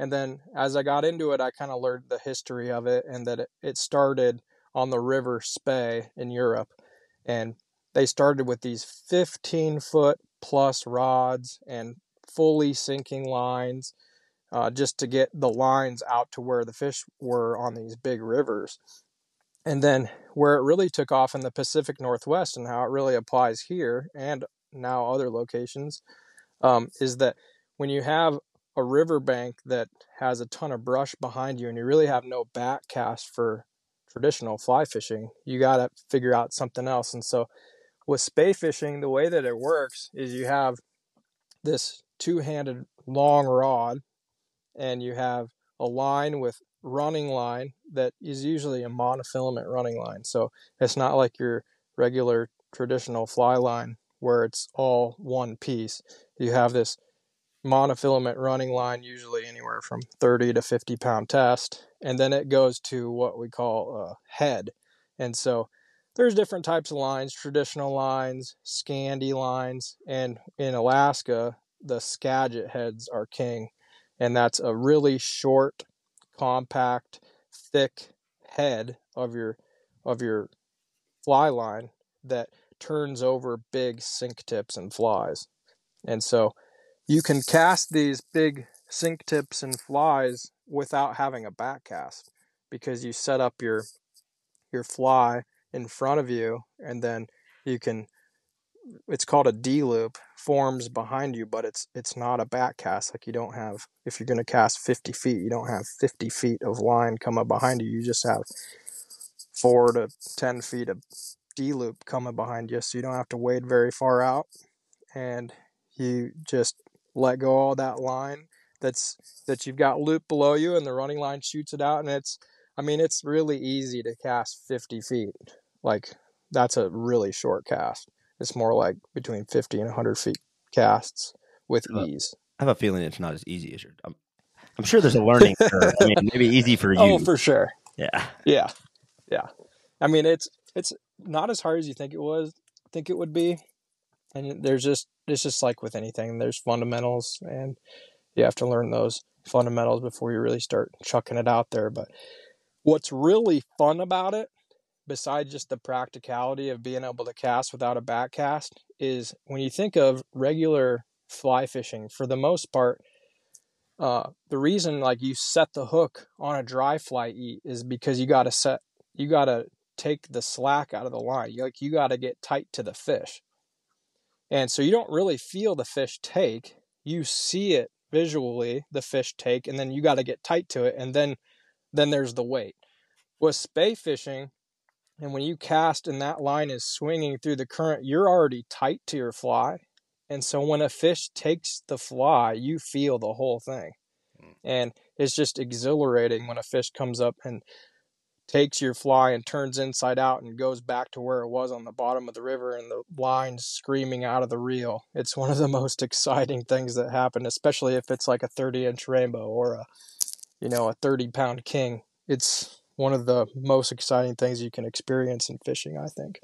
And then as I got into it, I kind of learned the history of it, and that it, it started on the River Spey in Europe. And they started with these fifteen foot plus rods and fully sinking lines, uh, just to get the lines out to where the fish were on these big rivers. And then where it really took off in the Pacific Northwest, and how it really applies here and now other locations, um, is that when you have a riverbank that has a ton of brush behind you and you really have no back cast for traditional fly fishing, you got to figure out something else. And so with spey fishing, the way that it works is you have this two-handed long rod, and you have a line with running line that is usually a monofilament running line. So it's not like your regular traditional fly line where it's all one piece. You have this monofilament running line, usually anywhere from thirty to fifty pound test, and then it goes to what we call a head. And so there's different types of lines, traditional lines, Scandi lines, and in Alaska, the Skagit heads are king. And that's a really short, compact, thick head of your of your fly line that turns over big sink tips and flies. And so you can cast these big sink tips and flies without having a back cast, because you set up your your fly in front of you, and then you can, it's called a D-loop, forms behind you, but it's it's not a back cast. Like, you don't have, if you're going to cast fifty feet, you don't have fifty feet of line come up behind you. You just have four to ten feet of D-loop coming behind you, so you don't have to wade very far out, and you just let go all that line that's that you've got loop below you, and the running line shoots it out. And it's, I mean, it's really easy to cast fifty feet. Like, that's a really short cast. It's more like between fifty and one hundred feet casts with Uh, ease. I have a feeling it's not as easy as you're. I'm, I'm sure there's a learning curve. I mean, maybe easy for you. Oh, for sure. Yeah. Yeah. Yeah. I mean, it's it's not as hard as you think it was, think it would be. And there's just, it's just like with anything, there's fundamentals, and you have to learn those fundamentals before you really start chucking it out there. But what's really fun about it, besides just the practicality of being able to cast without a back cast, is when you think of regular fly fishing, for the most part, uh, the reason like you set the hook on a dry fly eat is because you got to set, you got to take the slack out of the line. You, like, you got to get tight to the fish. And so you don't really feel the fish take. You see it visually, the fish take, and then you got to get tight to it, and then then there's the weight. With spey fishing, and when you cast and that line is swinging through the current, you're already tight to your fly. And so when a fish takes the fly, you feel the whole thing. And it's just exhilarating when a fish comes up and takes your fly and turns inside out and goes back to where it was on the bottom of the river, and the line's screaming out of the reel. It's one of the most exciting things that happen, especially if it's like a thirty inch rainbow or a, you know, a thirty pound king. It's one of the most exciting things you can experience in fishing, I think.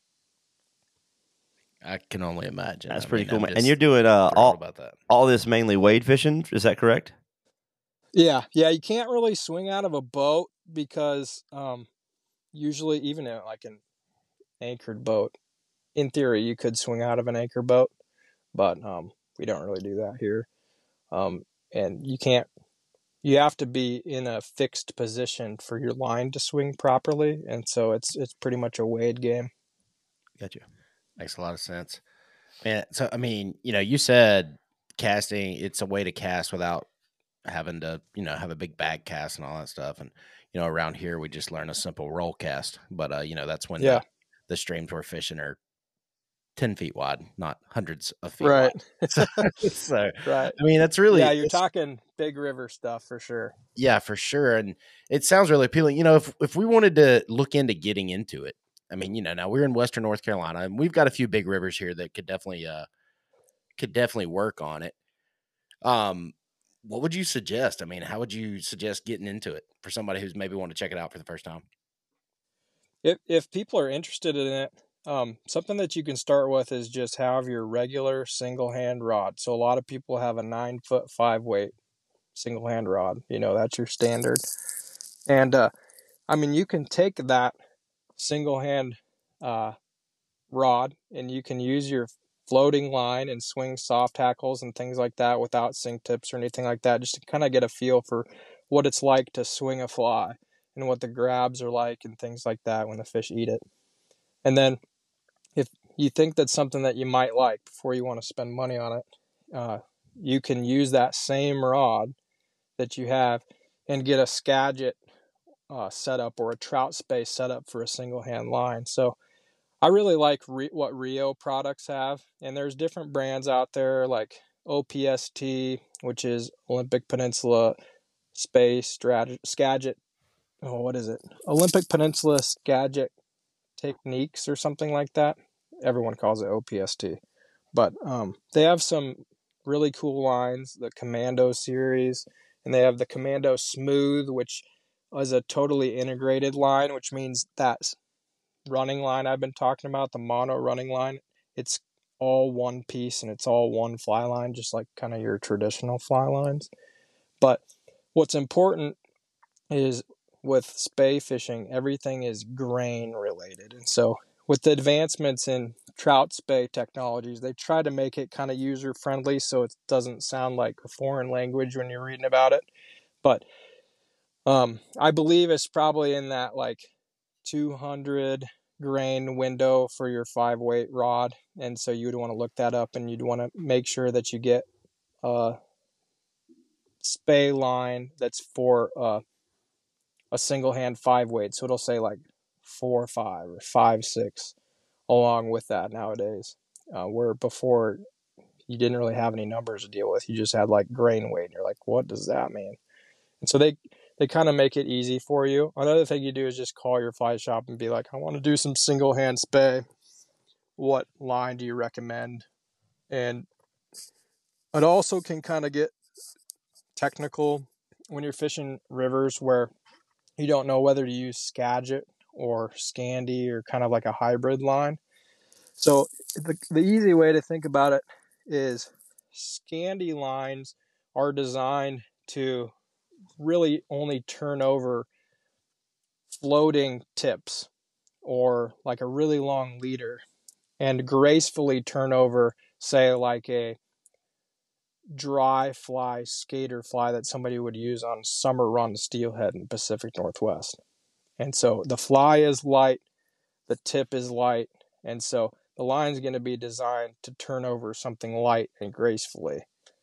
I can only imagine. That's I pretty mean, cool, I'm man. And just you're doing uh, thrilled all about that. all this mainly wade fishing. Is that correct? Yeah, yeah, you can't really swing out of a boat because um, usually, even in like an anchored boat, in theory, you could swing out of an anchor boat, but um, we don't really do that here. Um, and you can't, you have to be in a fixed position for your line to swing properly, and so it's it's pretty much a wade game. Got you. Makes a lot of sense. Man, so I mean, you know, you said casting, it's a way to cast without having to, you know, have a big bag cast and all that stuff. And, you know, around here we just learn a simple roll cast. But uh, you know, that's when Yeah. the, the streams we're fishing are ten feet wide, not hundreds of feet Right. wide. So, so Right. I mean, that's really Yeah, you're it's- talking big river stuff for sure. yeah, for sure. And it sounds really appealing. You know, if if we wanted to look into getting into it, I mean, you know, now we're in Western North Carolina, and we've got a few big rivers here that could definitely uh could definitely work on it. Um, what would you suggest? I mean, how would you suggest getting into it for somebody who's maybe want to check it out for the first time? If if people are interested in it, um, something that you can start with is just have your regular single hand rod. So a lot of people have a nine foot five weight single hand rod. You know, that's your standard. And uh, I mean, you can take that single hand uh, rod and you can use your floating line and swing soft tackles and things like that without sink tips or anything like that, just to kind of get a feel for what it's like to swing a fly and what the grabs are like and things like that when the fish eat it. And then if you think that's something that you might like before you want to spend money on it, uh, you can use that same rod that you have and get a Skagit uh, setup or a trout space setup for a single hand line. So I really like re- what Rio products have, and there's different brands out there like O P S T, which is Olympic Peninsula Space Strat- Skagit. Oh, what is it? Olympic Peninsula Skagit Techniques or something like that. Everyone calls it O P S T, but um, they have some really cool lines, the Commando series, and they have the Commando Smooth, which is a totally integrated line, which means that running line I've been talking about, the mono running line, it's all one piece and it's all one fly line, just like kind of your traditional fly lines. But what's important is with spay fishing, everything is grain related. And so with the advancements in trout spay technologies, they try to make it kind of user friendly so it doesn't sound like a foreign language when you're reading about it. But um, I believe it's probably in that like two hundred grain window for your five weight rod. And so you'd want to look that up and you'd want to make sure that you get a spay line that's for uh, a single hand five weight. So it'll say like four, five or five, six along with that nowadays. Uh, where before you didn't really have any numbers to deal with. You just had like grain weight and you're like, what does that mean? And so they, they kind of make it easy for you. Another thing you do is just call your fly shop and be like, I want to do some single hand spay. What line do you recommend? And it also can kind of get technical when you're fishing rivers where you don't know whether to use Skagit or Scandi or kind of like a hybrid line. So the, the easy way to think about it is Scandi lines are designed to really only turn over floating tips or like a really long leader and gracefully turn over, say, like a dry fly, skater fly that somebody would use on summer run steelhead in the Pacific Northwest. And so the fly is light, the tip is light, and so the line is going to be designed to turn over something light and gracefully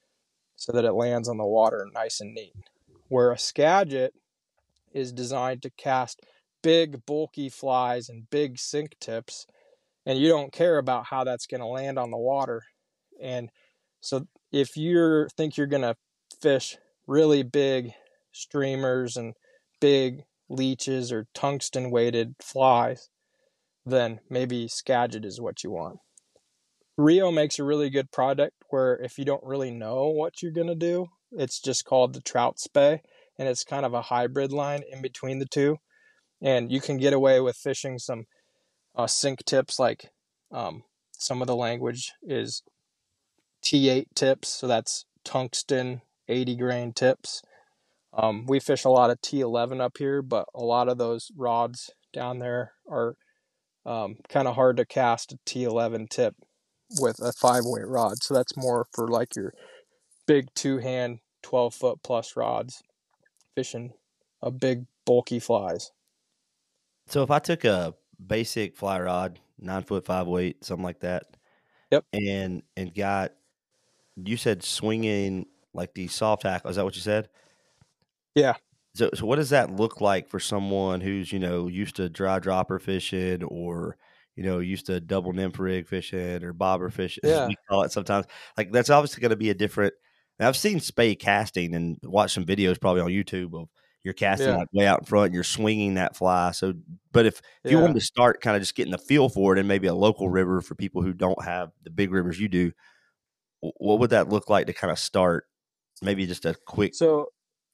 so that it lands on the water nice and neat. Where a Skagit is designed to cast big, bulky flies and big sink tips, and you don't care about how that's going to land on the water. And so if you think you're going to fish really big streamers and big leeches or tungsten weighted flies, then maybe Skagit is what you want. Rio makes a really good product where if you don't really know what you're going to do, it's just called the Trout Spay, and it's kind of a hybrid line in between the two. And you can get away with fishing some uh, sink tips, like um, some of the language is T eight tips, so that's tungsten eighty grain tips. Um, we fish a lot of T eleven up here, but a lot of those rods down there are um, kind of hard to cast a T eleven tip with a five weight rod. So that's more for like your big two hand, twelve foot plus rods, fishing a big bulky flies. So if I took a basic fly rod, nine foot five weight, something like that, Yep. and and got, you said swinging like the soft tackle. Is that what you said? Yeah. So so what does that look like for someone who's, you know, used to dry dropper fishing or, you know, used to double nymph rig fishing or bobber fishing, as Yeah. we call it sometimes. Like that's obviously going to be a different. Now, I've seen spay casting and watched some videos probably on YouTube of you're casting Yeah. like way out in front and you're swinging that fly. So, but if, if you Yeah. wanted to start kind of just getting the feel for it and maybe a local river for people who don't have the big rivers you do, wh- what would that look like to kind of start? Maybe just a quick. So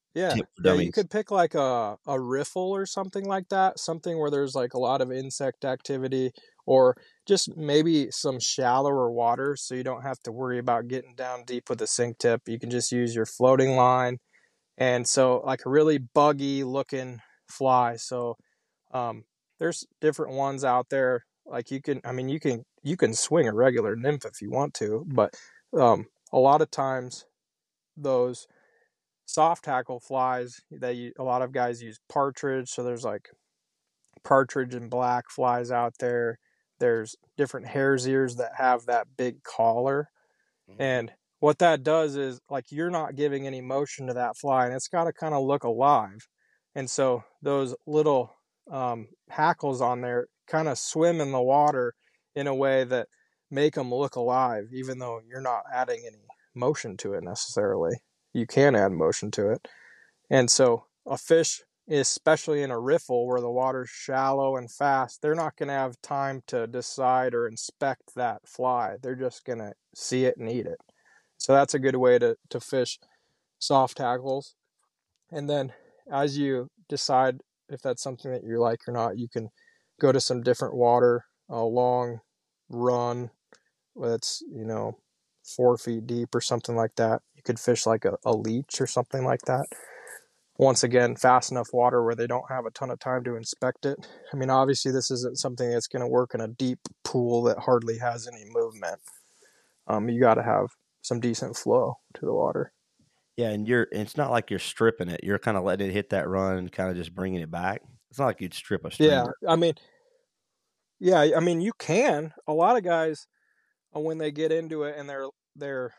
Yeah. tip for Yeah, you dummies. could pick like a a riffle or something like that, something where there's like a lot of insect activity, or just maybe some shallower water so you don't have to worry about getting down deep with a sink tip. You can just use your floating line. And so like a really buggy looking fly. So um there's different ones out there. Like you can I mean you can you can swing a regular nymph if you want to, but um a lot of times those soft tackle flies that you, a lot of guys use partridge. So there's like partridge and black flies out there. There's different hare's ears that have that big collar. And what that does is like you're not giving any motion to that fly, and it's got to kind of look alive. And so those little um, hackles on there kind of swim in the water in a way that make them look alive, even though you're not adding any motion to it necessarily. You can add motion to it. And so a fish, especially in a riffle where the water's shallow and fast, they're not going to have time to decide or inspect that fly. They're just going to see it and eat it. So that's a good way to, to fish soft tackles. And then as you decide if that's something that you like or not, you can go to some different water, a long run that's, you know, four feet deep or something like that. You could fish like a, a leech or something like that. Once again, fast enough water where they don't have a ton of time to inspect it. I mean, obviously this isn't something that's going to work in a deep pool that hardly has any movement. Um, you got to have some decent flow to the water. Yeah, and you're it's not like you're stripping it. You're kind of letting it hit that run and kind of just bringing it back. It's not like you'd strip a Yeah, streamer. I mean, yeah, I mean, you can. A lot of guys, uh, when they get into it and they're they're,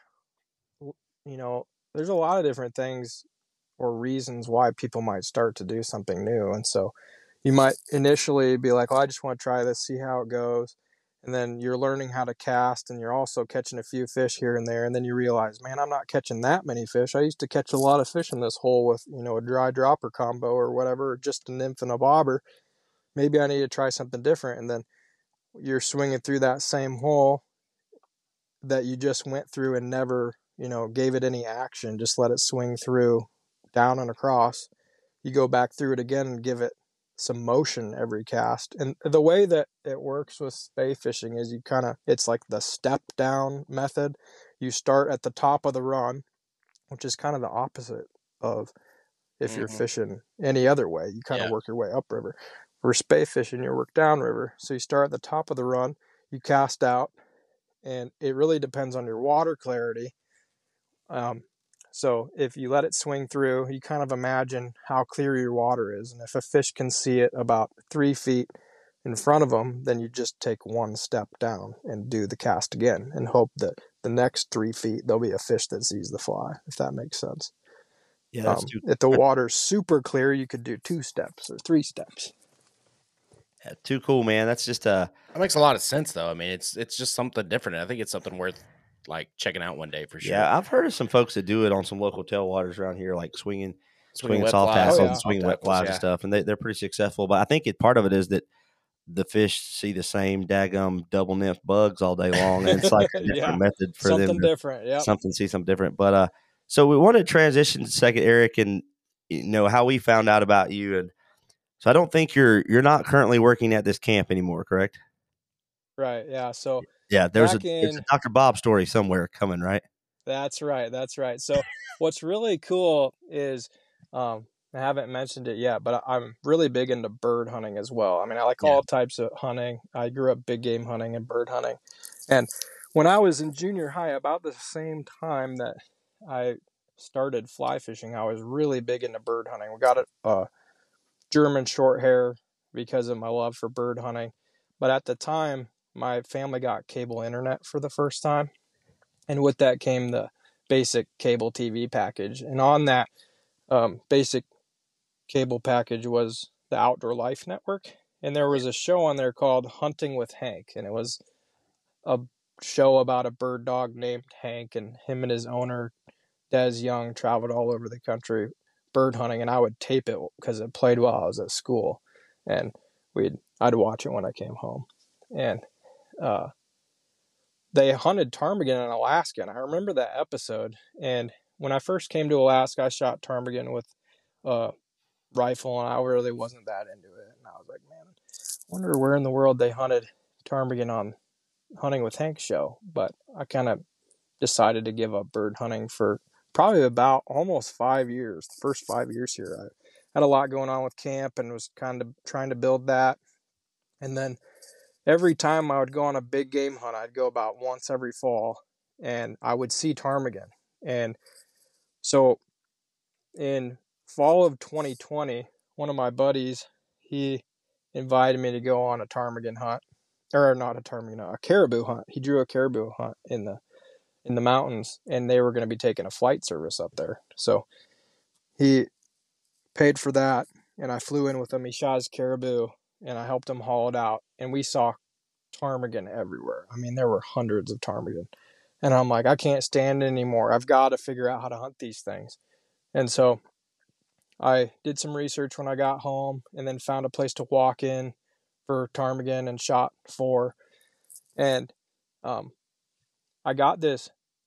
you know, there's a lot of different things or reasons why people might start to do something new. And so you might initially be like, well, I just want to try this, see how it goes. And then you're learning how to cast and you're also catching a few fish here and there. And then you realize, man, I'm not catching that many fish. I used to catch a lot of fish in this hole with, you know, a dry dropper combo or whatever, or just a nymph and a bobber. Maybe I need to try something different. And then you're swinging through that same hole that you just went through and never, you know, gave it any action, just let it swing through down and across. You go back through it again and give it some motion every cast. And the way that it works with spay fishing is you kind of, it's like the step down method. You start at the top of the run, which is kind of the opposite of if you're Mhm. fishing any other way. You kind of Yeah. work your way upriver. For spay fishing, you work downriver. So you start at the top of the run, you cast out, and it really depends on your water clarity. Um, so if you let it swing through, you kind of imagine how clear your water is. And if a fish can see it about three feet in front of them, then you just take one step down and do the cast again and hope that the next three feet, there'll be a fish that sees the fly, if that makes sense. Yeah, that's Um, too if the water's super clear, you could do two steps or three steps. yeah, too cool, man. That's just uh That makes a lot of sense, though. I mean, it's it's just something different. I think it's something worth like checking out one day for sure. yeah. I've heard of some folks that do it on some local tailwaters around here, like swinging, Swinging swinging wet soft flies, tackles Oh, and yeah. soft swinging wet tackles, flies yeah. and stuff, and they they're pretty successful. But I think it part of it is that the fish see the same daggum double nymph bugs all day long, and it's like a different Yeah, method for them something to different. Yep. something see something different. But uh, so we want to transition to second, Eric, and you know how we found out about you. And so I don't think you're you're not currently working at this camp anymore, correct? Right. Yeah. So Yeah, there's a back there's a in Doctor Bob story somewhere coming, right? That's right. That's right. So what's really cool is um, I haven't mentioned it yet, but I- I'm really big into bird hunting as well. I mean, I like Yeah. all types of hunting. I grew up big game hunting and bird hunting. And when I was in junior high, about the same time that I started fly fishing, I was really big into bird hunting. We got a uh, German short hair because of my love for bird hunting. But at the time, my family got cable internet for the first time. And with that came the basic cable T V package. And on that um, basic cable package was the Outdoor Life Network. And there was a show on there called Hunting with Hank. And it was a show about a bird dog named Hank. And him and his owner, Des Young, traveled all over the country bird hunting. And I would tape it because it played while I was at school. And we'd I'd watch it when I came home. And uh, they hunted ptarmigan in Alaska, and I remember that episode. And when I first came to Alaska, I shot ptarmigan with a rifle, and I really wasn't that into it. And I was like, man, I wonder where in the world they hunted ptarmigan on Hunting with Hank show. But I kind of decided to give up bird hunting for probably about almost five years. The first five years here, I had a lot going on with camp and was kind of trying to build that. And then every time I would go on a big game hunt, I'd go about once every fall, and I would see ptarmigan. And so in fall of twenty twenty, one of my buddies, he invited me to go on a ptarmigan hunt, or not a ptarmigan, a caribou hunt. He drew a caribou hunt in the in the mountains, and they were going to be taking a flight service up there. So he paid for that, and I flew in with him. He shot his caribou, and I helped him haul it out, and we saw ptarmigan everywhere. I mean, there were hundreds of ptarmigan, and I'm like, I can't stand it anymore. I've got to figure out how to hunt these things. And so I did some research when I got home, and then found a place to walk in for ptarmigan and shot four. And um, I got this.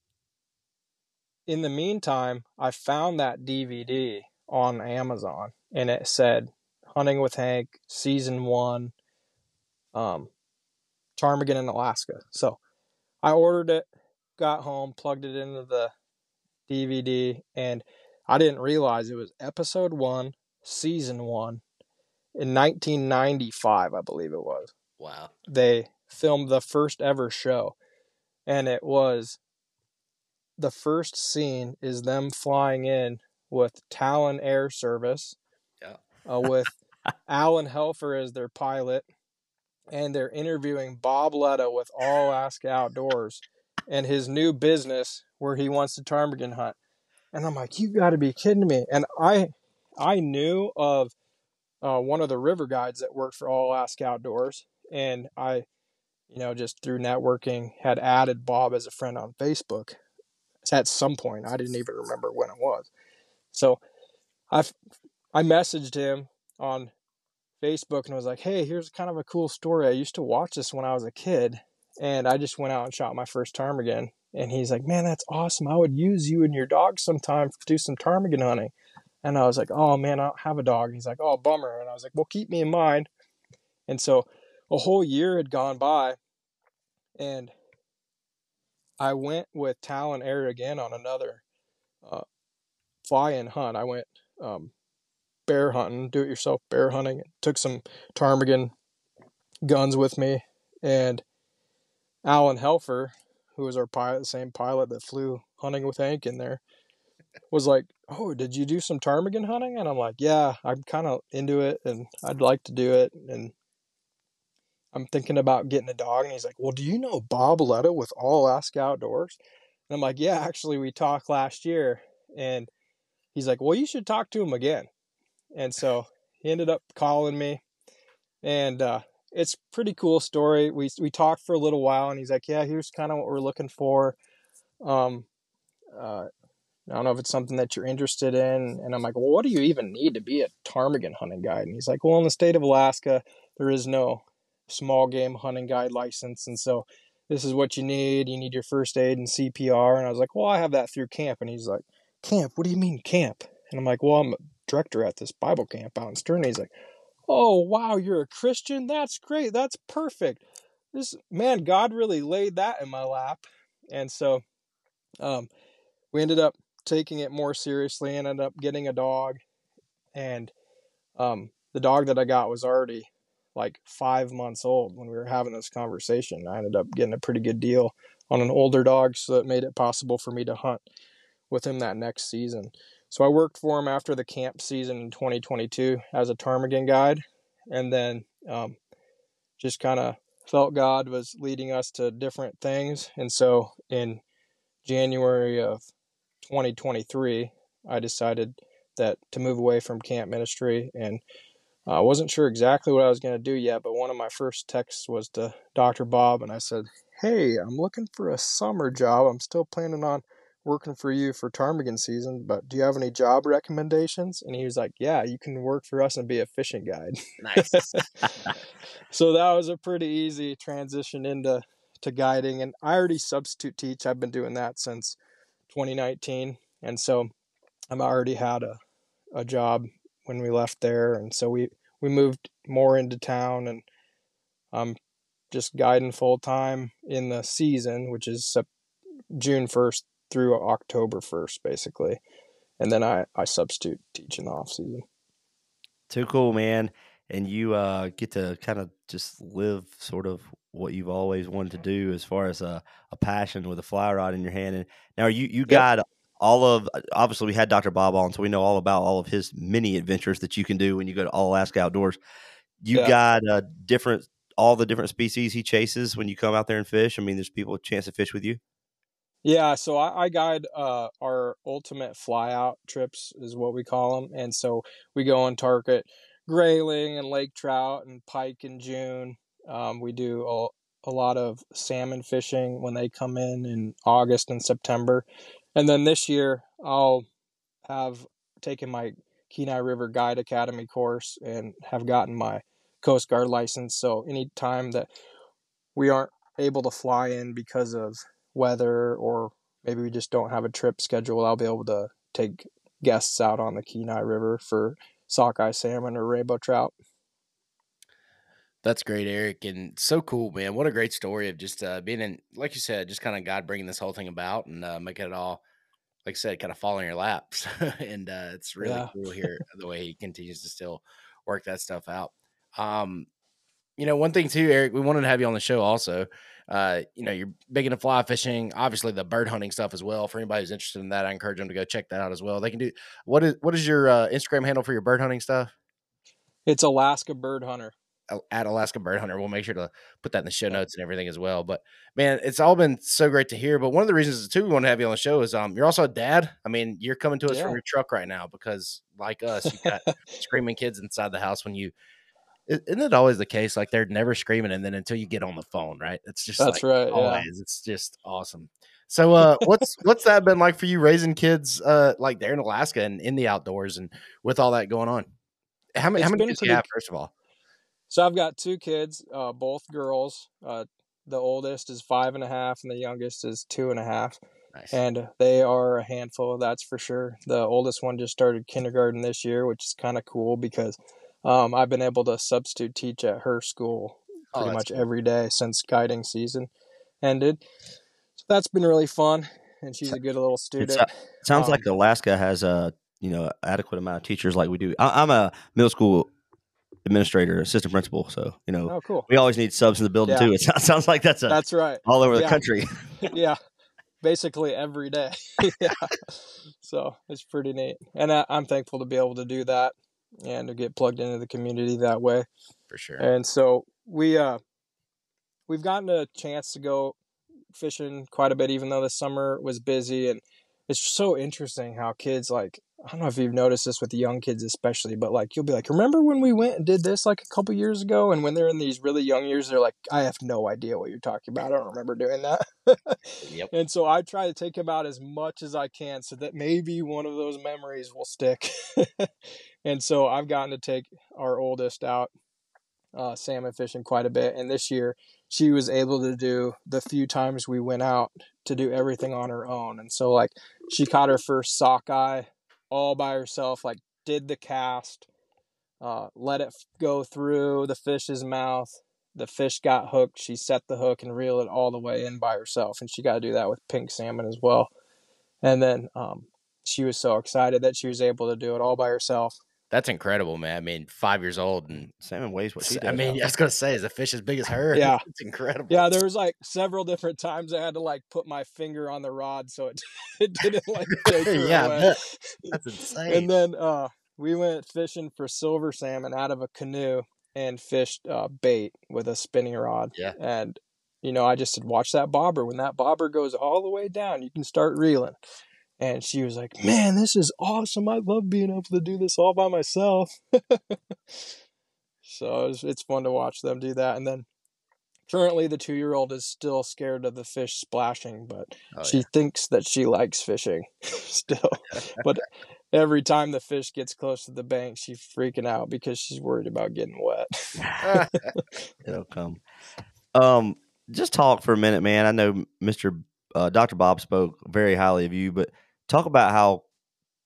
In the meantime, I found that D V D on Amazon, and it said Hunting with Hank season one, um, ptarmigan in Alaska. So I ordered it, got home, plugged it into the D V D, and I didn't realize it was episode one, season one, in nineteen ninety-five, I believe it was. Wow. They filmed the first ever show, and it was, the first scene is them flying in with Talon Air Service, Yeah. uh, with Alan Helfer as their pilot, and they're interviewing Bob Letta with All Alaska Outdoors and his new business where he wants to ptarmigan hunt. And I'm like, you got to be kidding me. And I I knew of uh, one of the river guides that worked for All Alaska Outdoors, and I, you know, just through networking had added Bob as a friend on Facebook at some point. I didn't even remember when it was. So I I messaged him on Facebook and was like, hey, here's kind of a cool story. I used to watch this when I was a kid, and I just went out and shot my first ptarmigan. And he's like, man, that's awesome. I would use you and your dog sometime to do some ptarmigan hunting. And I was like, oh man, I don't have a dog. And he's like, oh, bummer. And I was like, well, keep me in mind. And so a whole year had gone by, and I went with Talon Air again on another uh, fly-in hunt. I went um, bear hunting, do-it-yourself bear hunting. Took some ptarmigan guns with me, and Alan Helfer, who was our pilot, the same pilot that flew Hunting with Hank in there, was like, oh, did you do some ptarmigan hunting? And I'm like, yeah, I'm kind of into it, and I'd like to do it, and I'm thinking about getting a dog. And he's like, well, do you know Bob Letta with All Alaska Outdoors? And I'm like, yeah, actually, we talked last year. And he's like, well, you should talk to him again. And so he ended up calling me, and uh, it's a pretty cool story. We we talked for a little while, and he's like, yeah, here's kind of what we're looking for. Um, uh, I don't know if it's something that you're interested in. And I'm like, well, what do you even need to be a ptarmigan hunting guide? And he's like, well, in the state of Alaska, there is no small game hunting guide license. And so this is what you need. You need your first aid and C P R. And I was like, well, I have that through camp. And he's like, camp? What do you mean camp? And I'm like, well, I'm a director at this Bible camp out in Stern. And he's like, oh, wow, you're a Christian? That's great. That's perfect. This man, God really laid that in my lap. And so um, we ended up taking it more seriously, and ended up getting a dog. And um, the dog that I got was already like five months old when we were having this conversation. I ended up getting a pretty good deal on an older dog, so it made it possible for me to hunt with him that next season. So I worked for him after the camp season in twenty twenty-two as a ptarmigan guide, and then um, just kind of felt God was leading us to different things. And so in January of twenty twenty-three, I decided that to move away from camp ministry, and I uh, wasn't sure exactly what I was going to do yet, but one of my first texts was to Doctor Bob, and I said, hey, I'm looking for a summer job. I'm still planning on working for you for ptarmigan season, but do you have any job recommendations? And he was like, yeah, you can work for us and be a fishing guide. Nice. So that was a pretty easy transition into to guiding, and I already substitute teach. I've been doing that since twenty nineteen, and so I've already had a a job when we left there, and so we we moved more into town, and I'm just guiding full time in the season, which is Sep- June first through October first, basically, and then I I substitute teach in the off season. Too cool, man. And you uh, get to kind of just live sort of what you've always wanted to do as far as a, a passion with a fly rod in your hand. And now you you Yep. got all of obviously we had Doctor Bob on, so we know all about all of his many adventures that you can do when you go to All Alaska Outdoors. You Yeah. got uh, different all the different species he chases when you come out there and fish. I mean, there's people a chance to fish with you. Yeah, so I, I guide uh, our ultimate fly out trips is what we call them, and so we go and target grayling and lake trout and pike in June. Um, we do a, a lot of salmon fishing when they come in in August and September, and then this year I'll have taken my Kenai River Guide Academy course and have gotten my Coast Guard license. So anytime that we aren't able to fly in because of weather, or maybe we just don't have a trip scheduled, I'll be able to take guests out on the Kenai River for sockeye salmon or rainbow trout. That's great, Eric, and so cool, man. What a great story of just uh, being in, like you said, just kind of God bringing this whole thing about and uh, making it all, like I said, kind of fall in your laps. and uh, it's really Yeah. cool here the way he continues to still work that stuff out. Um, you know, one thing too, Eric, we wanted to have you on the show also. Uh, you know, you're big into fly fishing, obviously the bird hunting stuff as well. For anybody who's interested in that, I encourage them to go check that out as well. They can do what is what is your uh, Instagram handle for your bird hunting stuff? It's Alaska Bird Hunter. At Alaska Bird Hunter. We'll make sure to put that in the show notes and everything as well. But man, it's all been so great to hear. But one of the reasons too we want to have you on the show is um you're also a dad. I mean, you're coming to us Yeah. from your truck right now because like us, you've got screaming kids inside the house when you isn't it always the case? Like they're never screaming, and then until you get on the phone, right? It's just That's like right. Yeah. always. It's just awesome. So, uh, what's what's that been like for you raising kids, uh, like there in Alaska and in the outdoors, and with all that going on? How many It's how many been kids do you pretty- have? First of all, So I've got two kids, uh, both girls. Uh, the oldest is five and a half, and the youngest is two and a half. nice. And they are a handful, that's for sure. The oldest one just started kindergarten this year, which is kind of cool because um, I've been able to substitute teach at her school Oh, pretty that's much cool. every day since guiding season ended. So that's been really fun, and she's a good little student. It sounds Um, like Alaska has a you know adequate amount of teachers like we do. I, I'm a middle school administrator, assistant principal, so you know Oh, cool. we always need subs in the building Yeah. too. It sounds, sounds like that's a That's right. all over the Yeah. country. Yeah. Basically every day. Yeah. So it's pretty neat. And I, I'm thankful to be able to do that and to get plugged into the community that way. For sure. And so we, uh, we've gotten a chance to go fishing quite a bit, even though the summer was busy. And it's so interesting how kids, like, I don't know if you've noticed this with the young kids especially, but like you'll be like, remember when we went and did this like a couple years ago? And when they're in these really young years, they're like, I have no idea what you're talking about. I don't remember doing that. Yep. And so I try to take them out as much as I can so that maybe one of those memories will stick. And so I've gotten to take our oldest out uh, salmon fishing quite a bit. And this year she was able to do the few times we went out to do everything on her own. And so like she caught her first sockeye all by herself, like did the cast, uh, let it go through the fish's mouth. The fish got hooked. She set the hook and reeled it all the way in by herself. And she got to do that with pink salmon as well. And then um, she was so excited that she was able to do it all by herself. That's incredible, man. I mean, five years old, and Salmon weighs what she does. I mean, I was gonna say, is a fish as big as her? Yeah. It's incredible. Yeah, there was like several different times I had to like put my finger on the rod so it, it didn't like take her Yeah, I away. bet. That's insane. And then uh, we went fishing for silver salmon out of a canoe and fished uh, bait with a spinning rod. Yeah. And, you know, I just said, watch that bobber. When that bobber goes all the way down, you can start reeling. And she was like, man, this is awesome. I love being able to do this all by myself. So it's, it's fun to watch them do that. And then currently the two-year-old is still scared of the fish splashing, but Oh, she yeah. thinks that she likes fishing still. But every time the fish gets close to the bank, she's freaking out because she's worried about getting wet. It'll come. Um, just talk for a minute, man. I know Mister Uh, Doctor Bob spoke very highly of you, but talk about how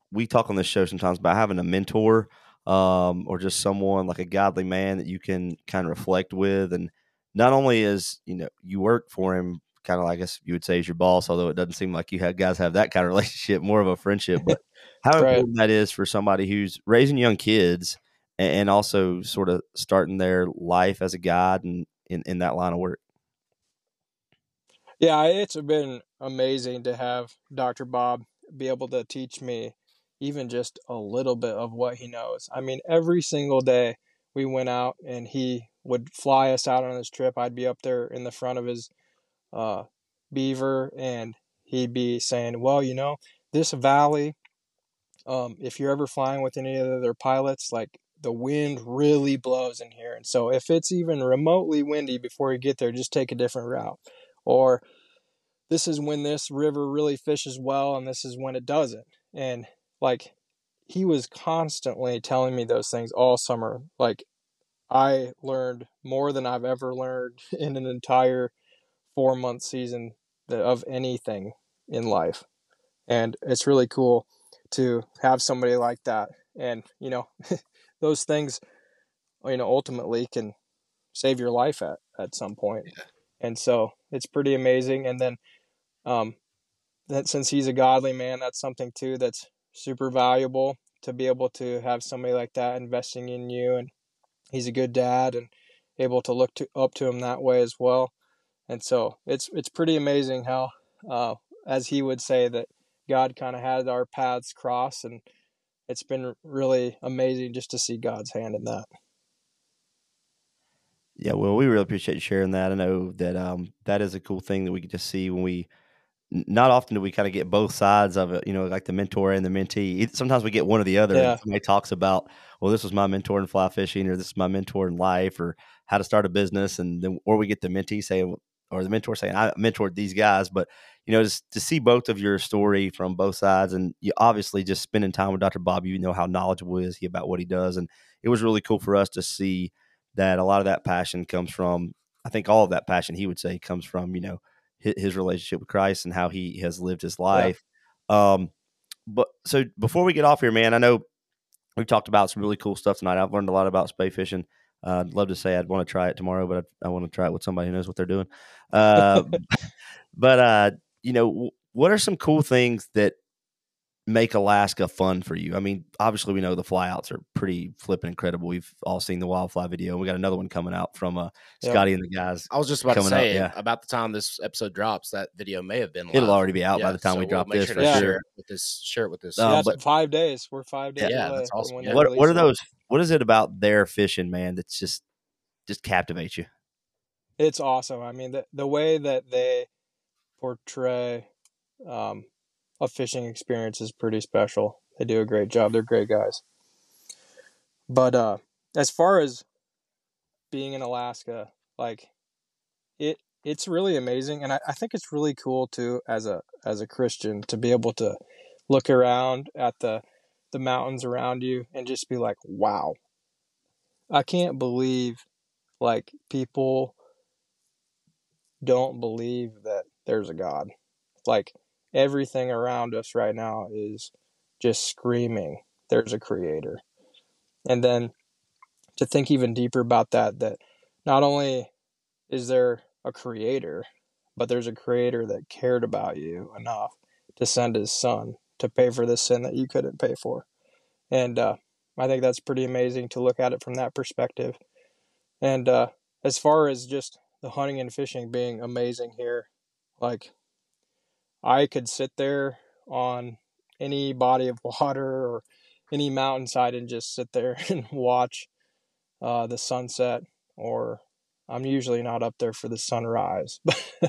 we talk on this show sometimes about having a mentor, um, or just someone like a godly man that you can kind of reflect with. And not only is, you know, you work for him, kind of like, I guess you would say, is your boss, although it doesn't seem like you have guys have that kind of relationship, more of a friendship, but how Right. important that is for somebody who's raising young kids and, and also sort of starting their life as a guide and in, in that line of work. Yeah, it's been amazing to have Doctor Bob be able to teach me even just a little bit of what he knows. I mean, every single day we went out and he would fly us out on this trip. I'd be up there in the front of his uh, beaver, and he'd be saying, well, you know, this valley, um, if you're ever flying with any of the other pilots, like the wind really blows in here. And so if it's even remotely windy before you get there, just take a different route. Or this is when this river really fishes well, and this is when it doesn't. And like, he was constantly telling me those things all summer. Like, I learned more than I've ever learned in an entire four month season of anything in life. And it's really cool to have somebody like that. And, you know, those things, you know, ultimately can save your life at, at some point. Yeah. And so it's pretty amazing. And then, um, that since he's a godly man, that's something too that's super valuable, to be able to have somebody like that investing in you. And he's a good dad and able to look to, up to him that way as well. And so it's it's pretty amazing how, uh, as he would say, that God kind of had our paths cross, and it's been really amazing just to see God's hand in that. Yeah, well, we really appreciate you sharing that. I know that um, that is a cool thing that we get to see when we. Not often do we kind of get both sides of it, you know, like the mentor and the mentee. Sometimes we get one or the other. Yeah. And somebody talks about, well, this was my mentor in fly fishing, or this is my mentor in life, or how to start a business, and then or we get the mentee saying, or the mentor saying, I mentored these guys. But you know, just to see both of your story from both sides, and you obviously just spending time with Doctor Bob, you know how knowledgeable is he about what he does, and it was really cool for us to see that a lot of that passion comes from. I think all of that passion, he would say, comes from, you know, his relationship with Christ and how he has lived his life. Yeah. Um, but so before we get off here, man, I know we've talked about some really cool stuff tonight. I've learned a lot about spay fishing. Uh, I'd love to say I'd want to try it tomorrow, but I, I want to try it with somebody who knows what they're doing. Uh, but, uh, you know, what are some cool things that make Alaska fun for you? I mean, obviously we know the flyouts are pretty flipping incredible. We've all seen the wildfly video. We got another one coming out from uh, Scotty yep. and the guys. I was just about to say, yeah. about the time this episode drops, that video may have been live. It'll already be out yeah, by the time so we we'll drop make this. Sure for to yeah. share it with this, share it with this. Um, Um, yeah, but five days. We're five days. Yeah, away that's awesome. When Yeah. What What are it. those? What is it about their fishing, man? That's just just captivates you. It's awesome. I mean, the the way that they portray um, a fishing experience is pretty special. They do a great job. They're great guys. But uh, as far as being in Alaska, like it, it's really amazing, and I, I think it's really cool too, as a as a Christian, to be able to look around at the the mountains around you and just be like, wow, I can't believe like people don't believe that there's a God. Like, everything around us right now is just screaming, there's a creator. And then to think even deeper about that, that not only is there a creator, but there's a creator that cared about you enough to send his son to pay for the sin that you couldn't pay for. And uh, I think that's pretty amazing to look at it from that perspective. And uh, as far as just the hunting and fishing being amazing here, like, I could sit there on any body of water or any mountainside and just sit there and watch uh, the sunset, or I'm usually not up there for the sunrise.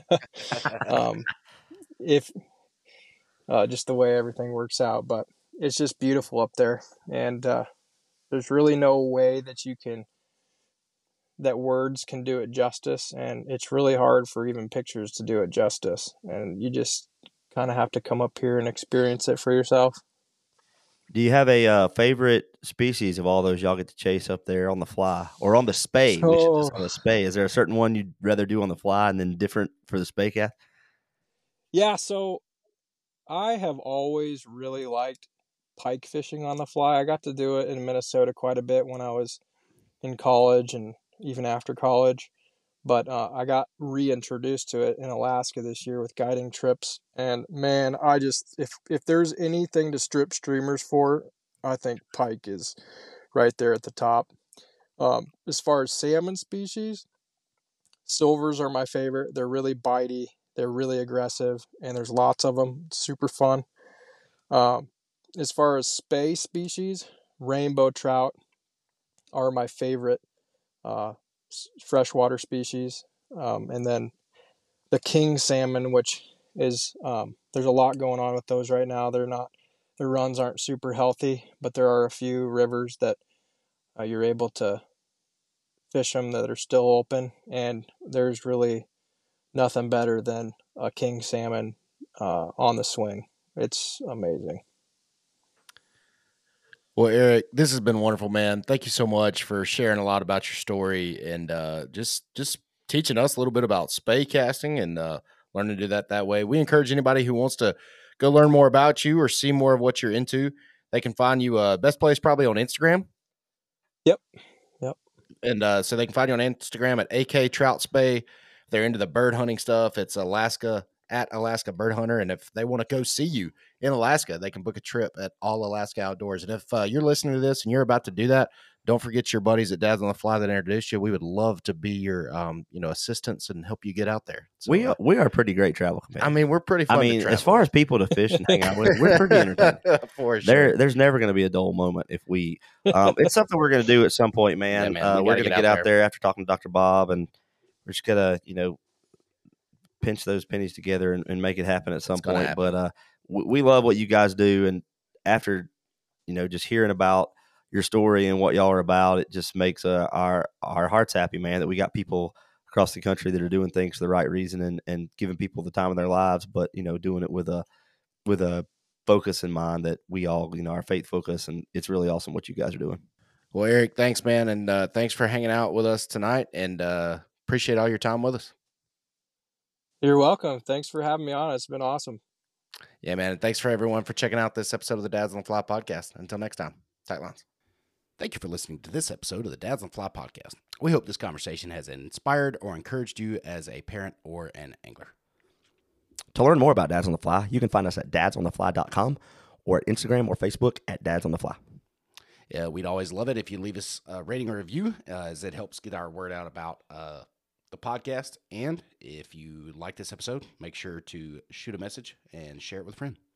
um, if uh, just the way everything works out, but it's just beautiful up there, and uh, there's really no way that you can that words can do it justice, and it's really hard for even pictures to do it justice, and you just kind of have to come up here and experience it for yourself. Do you have a uh, favorite species of all those y'all get to chase up there on the fly or on the spay? So, we should just on the spay. Is there a certain one you'd rather do on the fly and then different for the spay cast? Yeah, so I have always really liked pike fishing on the fly. I got to do it in Minnesota quite a bit when I was in college and even after college. But uh, I got reintroduced to it in Alaska this year with guiding trips. And man, I just, if, if there's anything to strip streamers for, I think pike is right there at the top. Um, as far as salmon species, silvers are my favorite. They're really bitey. They're really aggressive, and there's lots of them. It's super fun. Um, as far as spay species, rainbow trout are my favorite uh, freshwater species. Um, and then the king salmon, which is, um, there's a lot going on with those right now. They're not, their runs aren't super healthy, but there are a few rivers that uh, you're able to fish them that are still open, and there's really nothing better than a king salmon uh, on the swing. It's amazing. Well, Eric, this has been wonderful, man. Thank you so much for sharing a lot about your story and uh, just just teaching us a little bit about spay casting and uh, learning to do that that way. We encourage anybody who wants to go learn more about you or see more of what you're into. They can find you. Uh, best place probably on Instagram. Yep. Yep. And uh, so they can find you on Instagram at A K Trout Spay. If they're into the bird hunting stuff, it's Alaska at Alaska Bird Hunter. And if they want to go see you in Alaska, they can book a trip at All Alaska Outdoors. And if uh, you're listening to this and you're about to do that, don't forget your buddies at Dads on the Fly that introduced you. We would love to be your, um, you know, assistants and help you get out there. So, we uh, are, we are a pretty great travel companion. I mean, we're pretty fun I mean, to travel as far as people to fish and hang out with, we're pretty entertaining. For sure. There, there's never going to be a dull moment if we. Um, it's something we're going to do at some point, man. Yeah, man, uh, we we're gotta going to get get out out there. there after talking to Doctor Bob, and we're just gonna, you know, pinch those pennies together and, and make it happen at some It's gonna point. happen. But uh, we, we love what you guys do, and after, you know, just hearing about your story and what y'all are about, it just makes uh, our our hearts happy, man, that we got people across the country that are doing things for the right reason and, and giving people the time of their lives, but, you know, doing it with a with a focus in mind that we all, you know, our faith focus, and it's really awesome what you guys are doing. Well, Eric, thanks, man. And uh, thanks for hanging out with us tonight, and uh, appreciate all your time with us. You're welcome. Thanks for having me on. It's been awesome. Yeah, man. And thanks for everyone for checking out this episode of the Dads on the Fly podcast. Until next time, tight lines. Thank you for listening to this episode of the Dads on the Fly podcast. We hope this conversation has inspired or encouraged you as a parent or an angler. To learn more about Dads on the Fly, you can find us at dads on the fly dot com or at Instagram or Facebook at Dads on the Fly. Yeah, we'd always love it if you leave us a rating or review, uh, as it helps get our word out about uh, the podcast. And if you like this episode, make sure to shoot a message and share it with a friend.